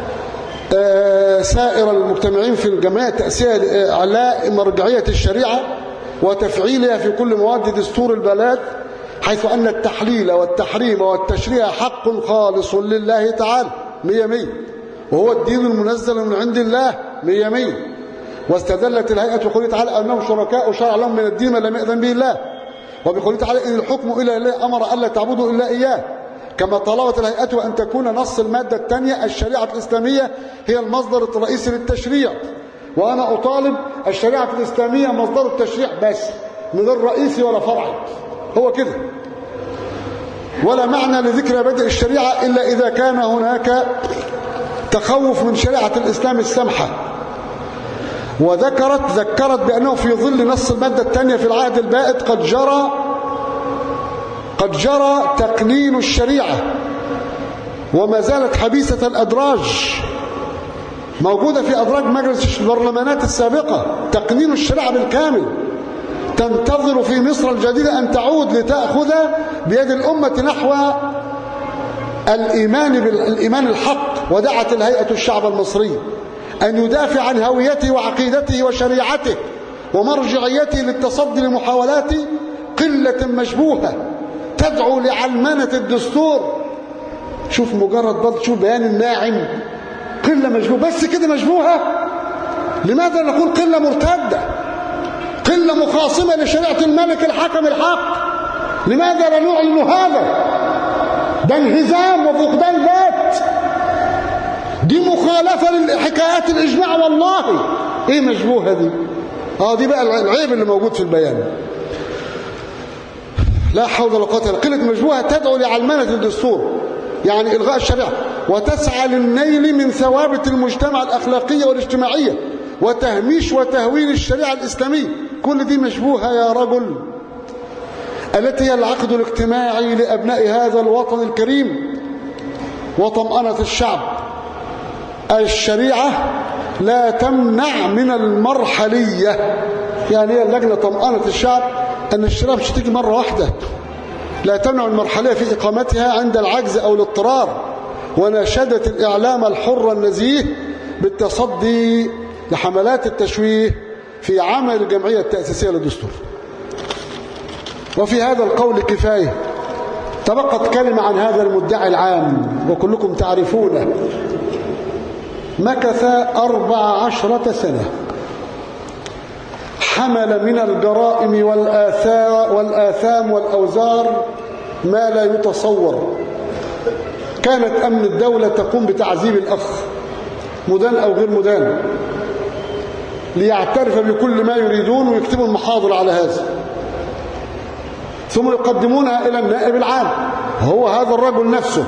سائر المجتمعين في الجمعية التأسيسية على مرجعية الشريعة وتفعيلها في كل مواد دستور البلاد، حيث أن التحليل والتحريم والتشريع حق خالص لله تعالى 100 وهو الدين المنزل من عند الله 100. واستدلت الهيئة بقوله تعالى أنهم شركاء شرع لهم من الدين ما لم يأذن به الله، وبقوله تعالى إن الحكم إلا لله أمر ألا تعبدوا إلا إياه. كما طلبت الهيئة أن تكون نص المادة الثانية الشريعة الإسلامية هي المصدر الرئيسي للتشريع، وأنا أطالب الشريعة الإسلامية مصدر التشريع بس من غير رئيسي ولا فرعي. هو كده، ولا معنى لذكر بدء الشريعة إلا إذا كان هناك تخوف من شريعة الإسلام السمحة. ذكرت بأنه في ظل نص المادة الثانية في العهد البائد قد جرى تقنين الشريعة وما زالت حبيسة الأدراج موجودة في أدراج مجلس البرلمانات السابقة. تقنين الشريعة بالكامل تنتظر في مصر الجديدة أن تعود لتأخذ بيد الأمة نحو الإيمان الحق. ودعت الهيئة الشعب المصري أن يدافع عن هويته وعقيدته وشريعته ومرجعيته للتصدي لمحاولات قلة مشبوهة تدعو لعلمنة الدستور. شوف مجرد برضه، شوف بيان الناعم، قلة مشبوهة بس كده مشبوهة. لماذا نقول قلة مرتدة، قلة مخاصمة لشريعة الملك الحكم الحق؟ لماذا لا نعلن هذا؟ ده انهزام وفقدان ذات، دي مخالفة لحكايات الإجماع. والله ايه مشبوهة دي؟ دي بقى العيب اللي موجود في البيان. لا حول ولا قوة إلا قلة مشبوهة تدعو لعلمنة الدستور، يعني إلغاء الشريعة، وتسعى للنيل من ثوابت المجتمع الأخلاقية والاجتماعية وتهميش وتهوين الشريعة الإسلامية. كل دي مشبوهة يا رجل، التي هي العقد الاجتماعي لأبناء هذا الوطن الكريم وطمأنة الشعب. الشريعة لا تمنع من المرحلية، يعني هي اللجنة طمأنة الشعب أن الشريعة مش تيجي مرة واحدة، لا تمنع المرحلية في إقامتها عند العجز أو الاضطرار. وناشدت الإعلام الحر النزيه بالتصدي لحملات التشويه في عمل الجمعية التأسيسية للدستور. وفي هذا القول كفاية. تبقت كلمة عن هذا المدعي العام وكلكم تعرفونه. مكث 14 سنة، حمل من الجرائم والآثام والأوزار ما لا يتصور. كانت أمن الدولة تقوم بتعذيب الأخ مدان أو غير مدان ليعترف بكل ما يريدون ويكتبوا المحاضر على هذا، ثم يقدمونها إلى النائب العام، هو هذا الرجل نفسه.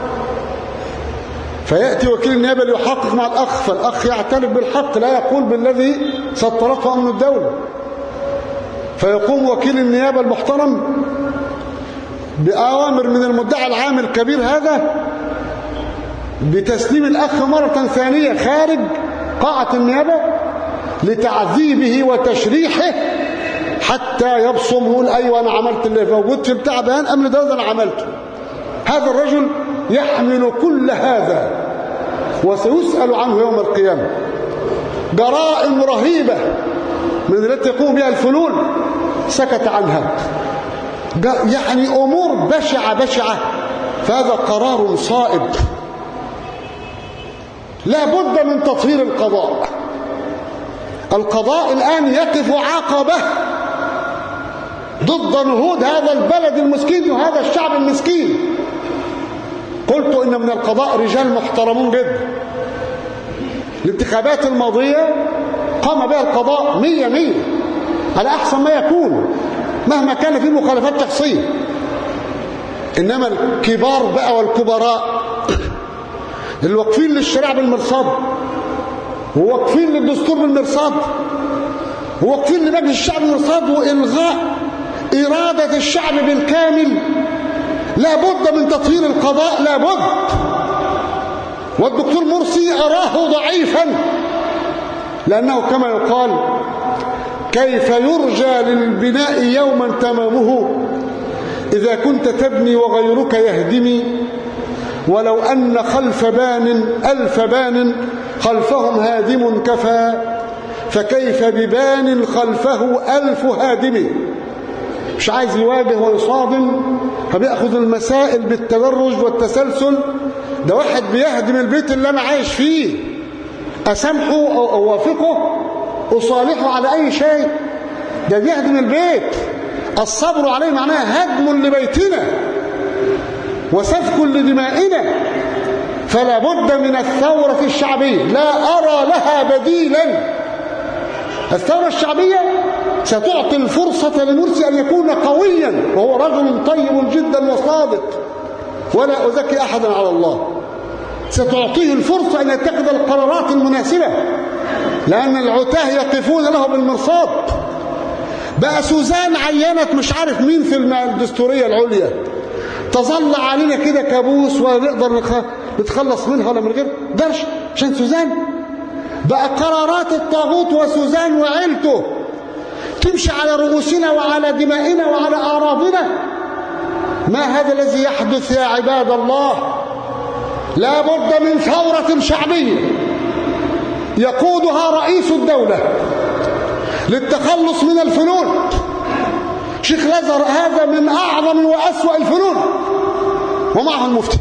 فيأتي وكيل النيابة ليحقق مع الأخ، فالأخ يعترف بالحق لا يقول بالذي سطرته أمن الدولة. فيقوم وكيل النيابة المحترم بأوامر من المدعي العام الكبير هذا بتسليم الأخ مرة ثانية خارج قاعة النيابة لتعذيبه وتشريحه حتى يبصم ويقول أيوة أنا عملت اللي موجود في بتاع بيان أمن ده أنا عملته. هذا الرجل يحمل كل هذا وسيسأل عنه يوم القيامة. جرائم رهيبة من التي يقوم بها الفلول سكت عنها، يعني أمور بشعة. فهذا قرار صائب. لا بد من تطهير القضاء. القضاء الآن يقف عقبة ضد نهوض هذا البلد المسكين وهذا الشعب المسكين. قلت إن من القضاء رجال محترمون جدا. الانتخابات الماضية قام بها القضاء 100 على أحسن ما يكون مهما كان فيه مخالفات شخصية. إنما الكبار بقى والكبراء اللي واقفين للشريعة بالمرصاد وواقفين للدستور بالمرصاد وواقفين لمجلس الشعب بالمرصاد وإلغاء إرادة الشعب بالكامل، لا بد من تطهير القضاء، لا بد. والدكتور مرسي أراه ضعيفا، لأنه كما يقال كيف يرجى للبناء يوما تمامه إذا كنت تبني وغيرك يهدمي، ولو أن خلف بان 1000 بان خلفهم هادم كفى، فكيف ببان خلفه 1000 هادم. مش عايز يواجه ويصادم، فبيأخذ المسائل بالتدرج والتسلسل. ده واحد بيهدم البيت اللي أنا عايش فيه، أسامحه أو أوافقه أصالحه على أي شيء؟ ده بيهدم البيت. الصبر عليه معناه هدم لبيتنا وسفك لدمائنا. فلا بد من الثورة الشعبية، لا أرى لها بديلا. الثورة الشعبية ستعطي الفرصة لمرسي أن يكون قويا، وهو رجل طيب جدا وصادق ولا أزكي أحدا على الله. ستعطيه الفرصة أن يتخذ القرارات المناسبة، لأن العتاه يقفون له بالمرصاد. بقى سوزان عينت مش عارف مين في الدستورية العليا، تظل علينا كده كابوس ولا نقدر نتخلص منها ولا من غير درش عشان سوزان. بقى قرارات الطاغوت وسوزان وعيلته تمشي على رؤوسنا وعلى دمائنا وعلى أعراضنا. ما هذا الذي يحدث يا عباد الله؟ لا بد من ثورة شعبية يقودها رئيس الدولة للتخلص من الفنون. شيخ الأزهر هذا من أعظم وأسوأ الفنون ومعه المفتي.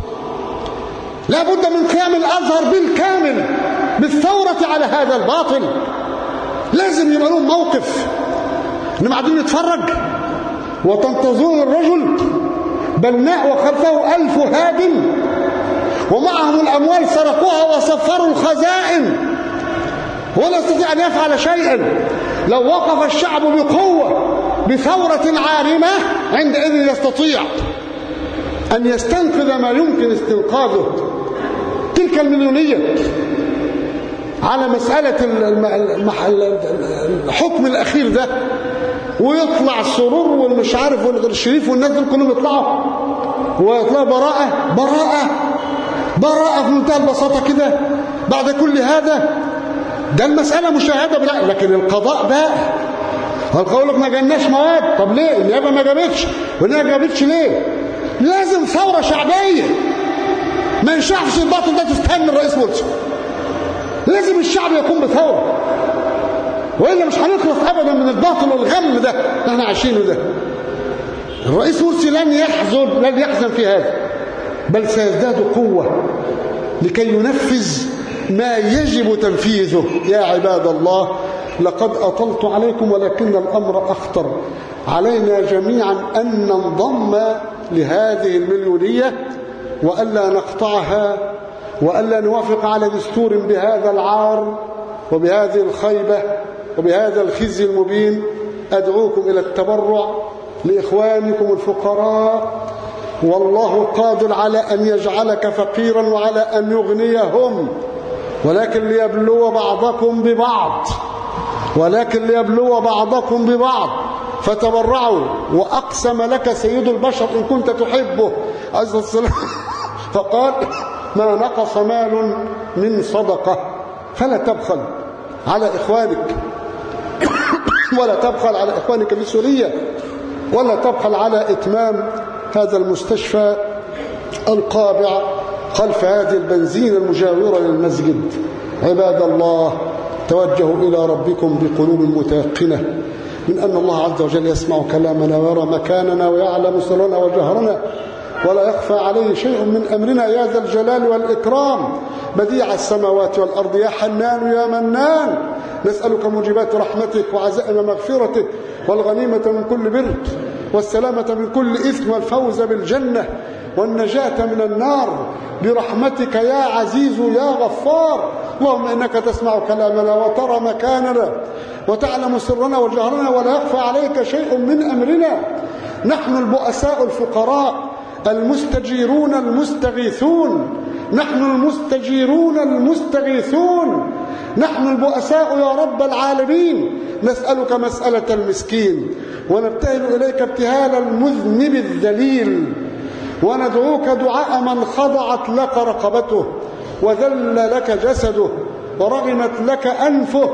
لا بد من قيام الأزهر بالكامل بالثورة على هذا الباطل. لازم يبقى لهم موقف. إنما قاعدين نتفرج وتنتظرون الرجل بناء وخلفه 1000 هادم ومعهم الأموال سرقوها وصفروا الخزائن ولا يستطيع أن يفعل شيئا. لو وقف الشعب بقوة بثورة عارمة عندئذ يستطيع أن يستنقذ ما يمكن استنقاذه. تلك المليونية على مسألة الحكم الأخير ده، ويطلع السرور والمش عارف والشريف والناس دول كلهم يطلعوا ويطلعوا براءة في منتهى البساطة كده بعد كل هذا. ده المسألة مشاهدة بلا. لكن القضاء بقى هنقول لك ما جالناش مواد. طب ليه؟ النيابة ما جابتش والنيابة ما جابتش ليه؟ لازم ثورة شعبية. ما ينفعش الباطل ده تستنى الرئيس مرسي. لازم الشعب يقوم بثورة، وإلا مش هنخلص أبدا من الباطل والغم ده اللي احنا عايشينه ده. الرئيس مرسي لن يحزن في هذا، بل سيزداد قوة لكي ينفذ ما يجب تنفيذه. يا عباد الله، لقد أطلت عليكم، ولكن الأمر أخطر. علينا جميعا أن ننضم لهذه المليونية وألا نقطعها وألا نوافق على دستور بهذا العار وبهذه الخيبة وبهذا الخزي المبين. أدعوكم إلى التبرع لإخوانكم الفقراء، والله قادر على أن يجعلك فقيرا وعلى أن يغنيهم، ولكن ليبلو بعضكم ببعض فتبرعوا. وأقسم لك سيد البشر إن كنت تحبه عز السلام فقال: ما نقص مال من صدقة. فلا تبخل على إخوانك ولا تبخل على إخوانك في سوريا، ولا تبخل على إتمام هذا المستشفى القابع خلف هذه البنزينة المجاورة للمسجد. عباد الله، توجهوا إلى ربكم بقلوب متيقنة من أن الله عز وجل يسمع كلامنا ويرى مكاننا ويعلم سرنا وجهرنا، ولا يخفى عليه شيء من أمرنا يا ذا الجلال والإكرام، بديع السماوات والأرض، يا حنان يا منان. نسألك موجبات رحمتك وعزائم مغفرتك والغنيمة من كل بر والسلامة من كل إثم والفوز بالجنة والنجاة من النار برحمتك يا عزيز يا غفار. اللهم إنك تسمع كلامنا وترى مكاننا وتعلم سرنا وجهرنا، ولا يخفى عليك شيء من أمرنا. نحن البؤساء الفقراء المستجيرون المستغيثون، نحن المستجيرون المستغيثون، نحن البؤساء يا رب العالمين. نسألك مسألة المسكين، ونبتهل إليك ابتهال المذنب الذليل، وندعوك دعاء من خضعت لك رقبته وذل لك جسده ورغمت لك أنفه.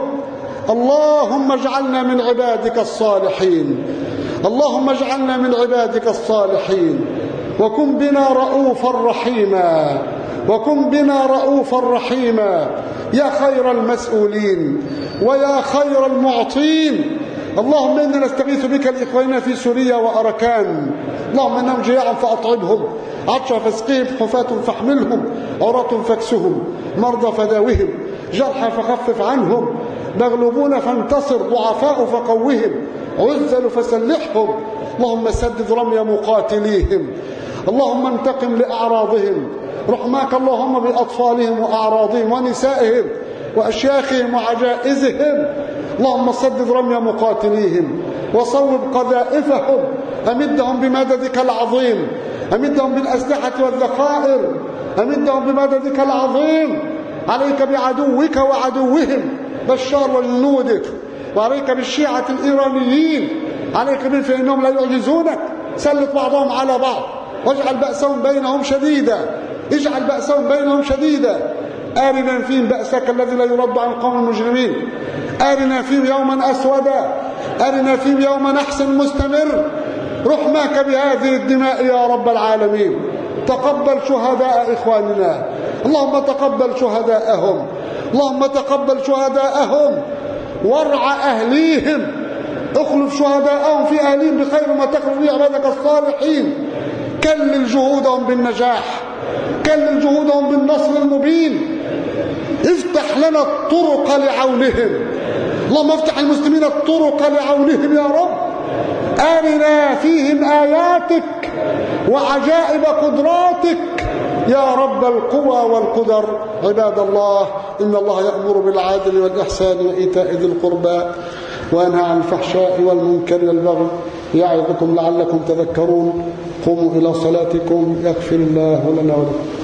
اللهم اجعلنا من عبادك الصالحين، اللهم اجعلنا من عبادك الصالحين، وكن بنا رؤوفا رحيما، وكن بنا رؤوفا رحيما يا خير المسؤولين ويا خير المعطين. اللهم إنا نستغيث بك لإخواننا في سوريا وأركان، اللهم إنهم جياع فأطعمهم، عطشا فاسقهم، حفاة فاحملهم، عراة فاكسهم، مرضى فداوهم، جرحى فخفف عنهم، مغلوبون فانتصر، ضعفاء فقوهم، عزل فسلحهم. اللهم سدد رمي مقاتليهم، اللهم انتقم لأعراضهم، رحماك اللهم بأطفالهم وأعراضهم ونسائهم وأشياخهم وعجائزهم. اللهم سدد رمي مقاتليهم وصوب قذائفهم، أمدهم بمددك العظيم، أمدهم بالأسلحة والذخائر، أمدهم بمددك العظيم. عليك بعدوك وعدوهم بشار وجنودك، وعليك بالشيعة الإيرانيين، عليك بهم فإنهم لا يعجزونك. سلط بعضهم على بعض واجعل بأسهم بينهم شديدا، اجعل بأسهم بينهم شديدا. آرنا فيهم بأسك الذي لا يرد عن القوم المجرمين، آرنا فيهم يوما أسودا، آرنا فيهم يوما نحس مستمر. رحمك بهذه الدماء يا رب العالمين. تقبل شهداء إخواننا، اللهم تقبل شهداءهم، اللهم تقبل شهداءهم وارع أهليهم، اخلف شهداءهم في أهليهم بخير ما تخلف به عبادك الصالحين. كلل جهودهم بالنجاح، كلل جهودهم بالنصر المبين. افتح لنا الطرق لعونهم، اللهم افتح المسلمين الطرق لعونهم يا رب. آرنا فيهم آياتك وعجائب قدراتك يا رب القوى والقدر. عباد الله، إن الله يأمر بالعدل والإحسان وإيتاء ذي القربى وينهى عن الفحشاء والمنكر والبغي يعظكم لعلكم تذكرون. قوموا إلى صلاتكم يغفر الله لنا ولكم.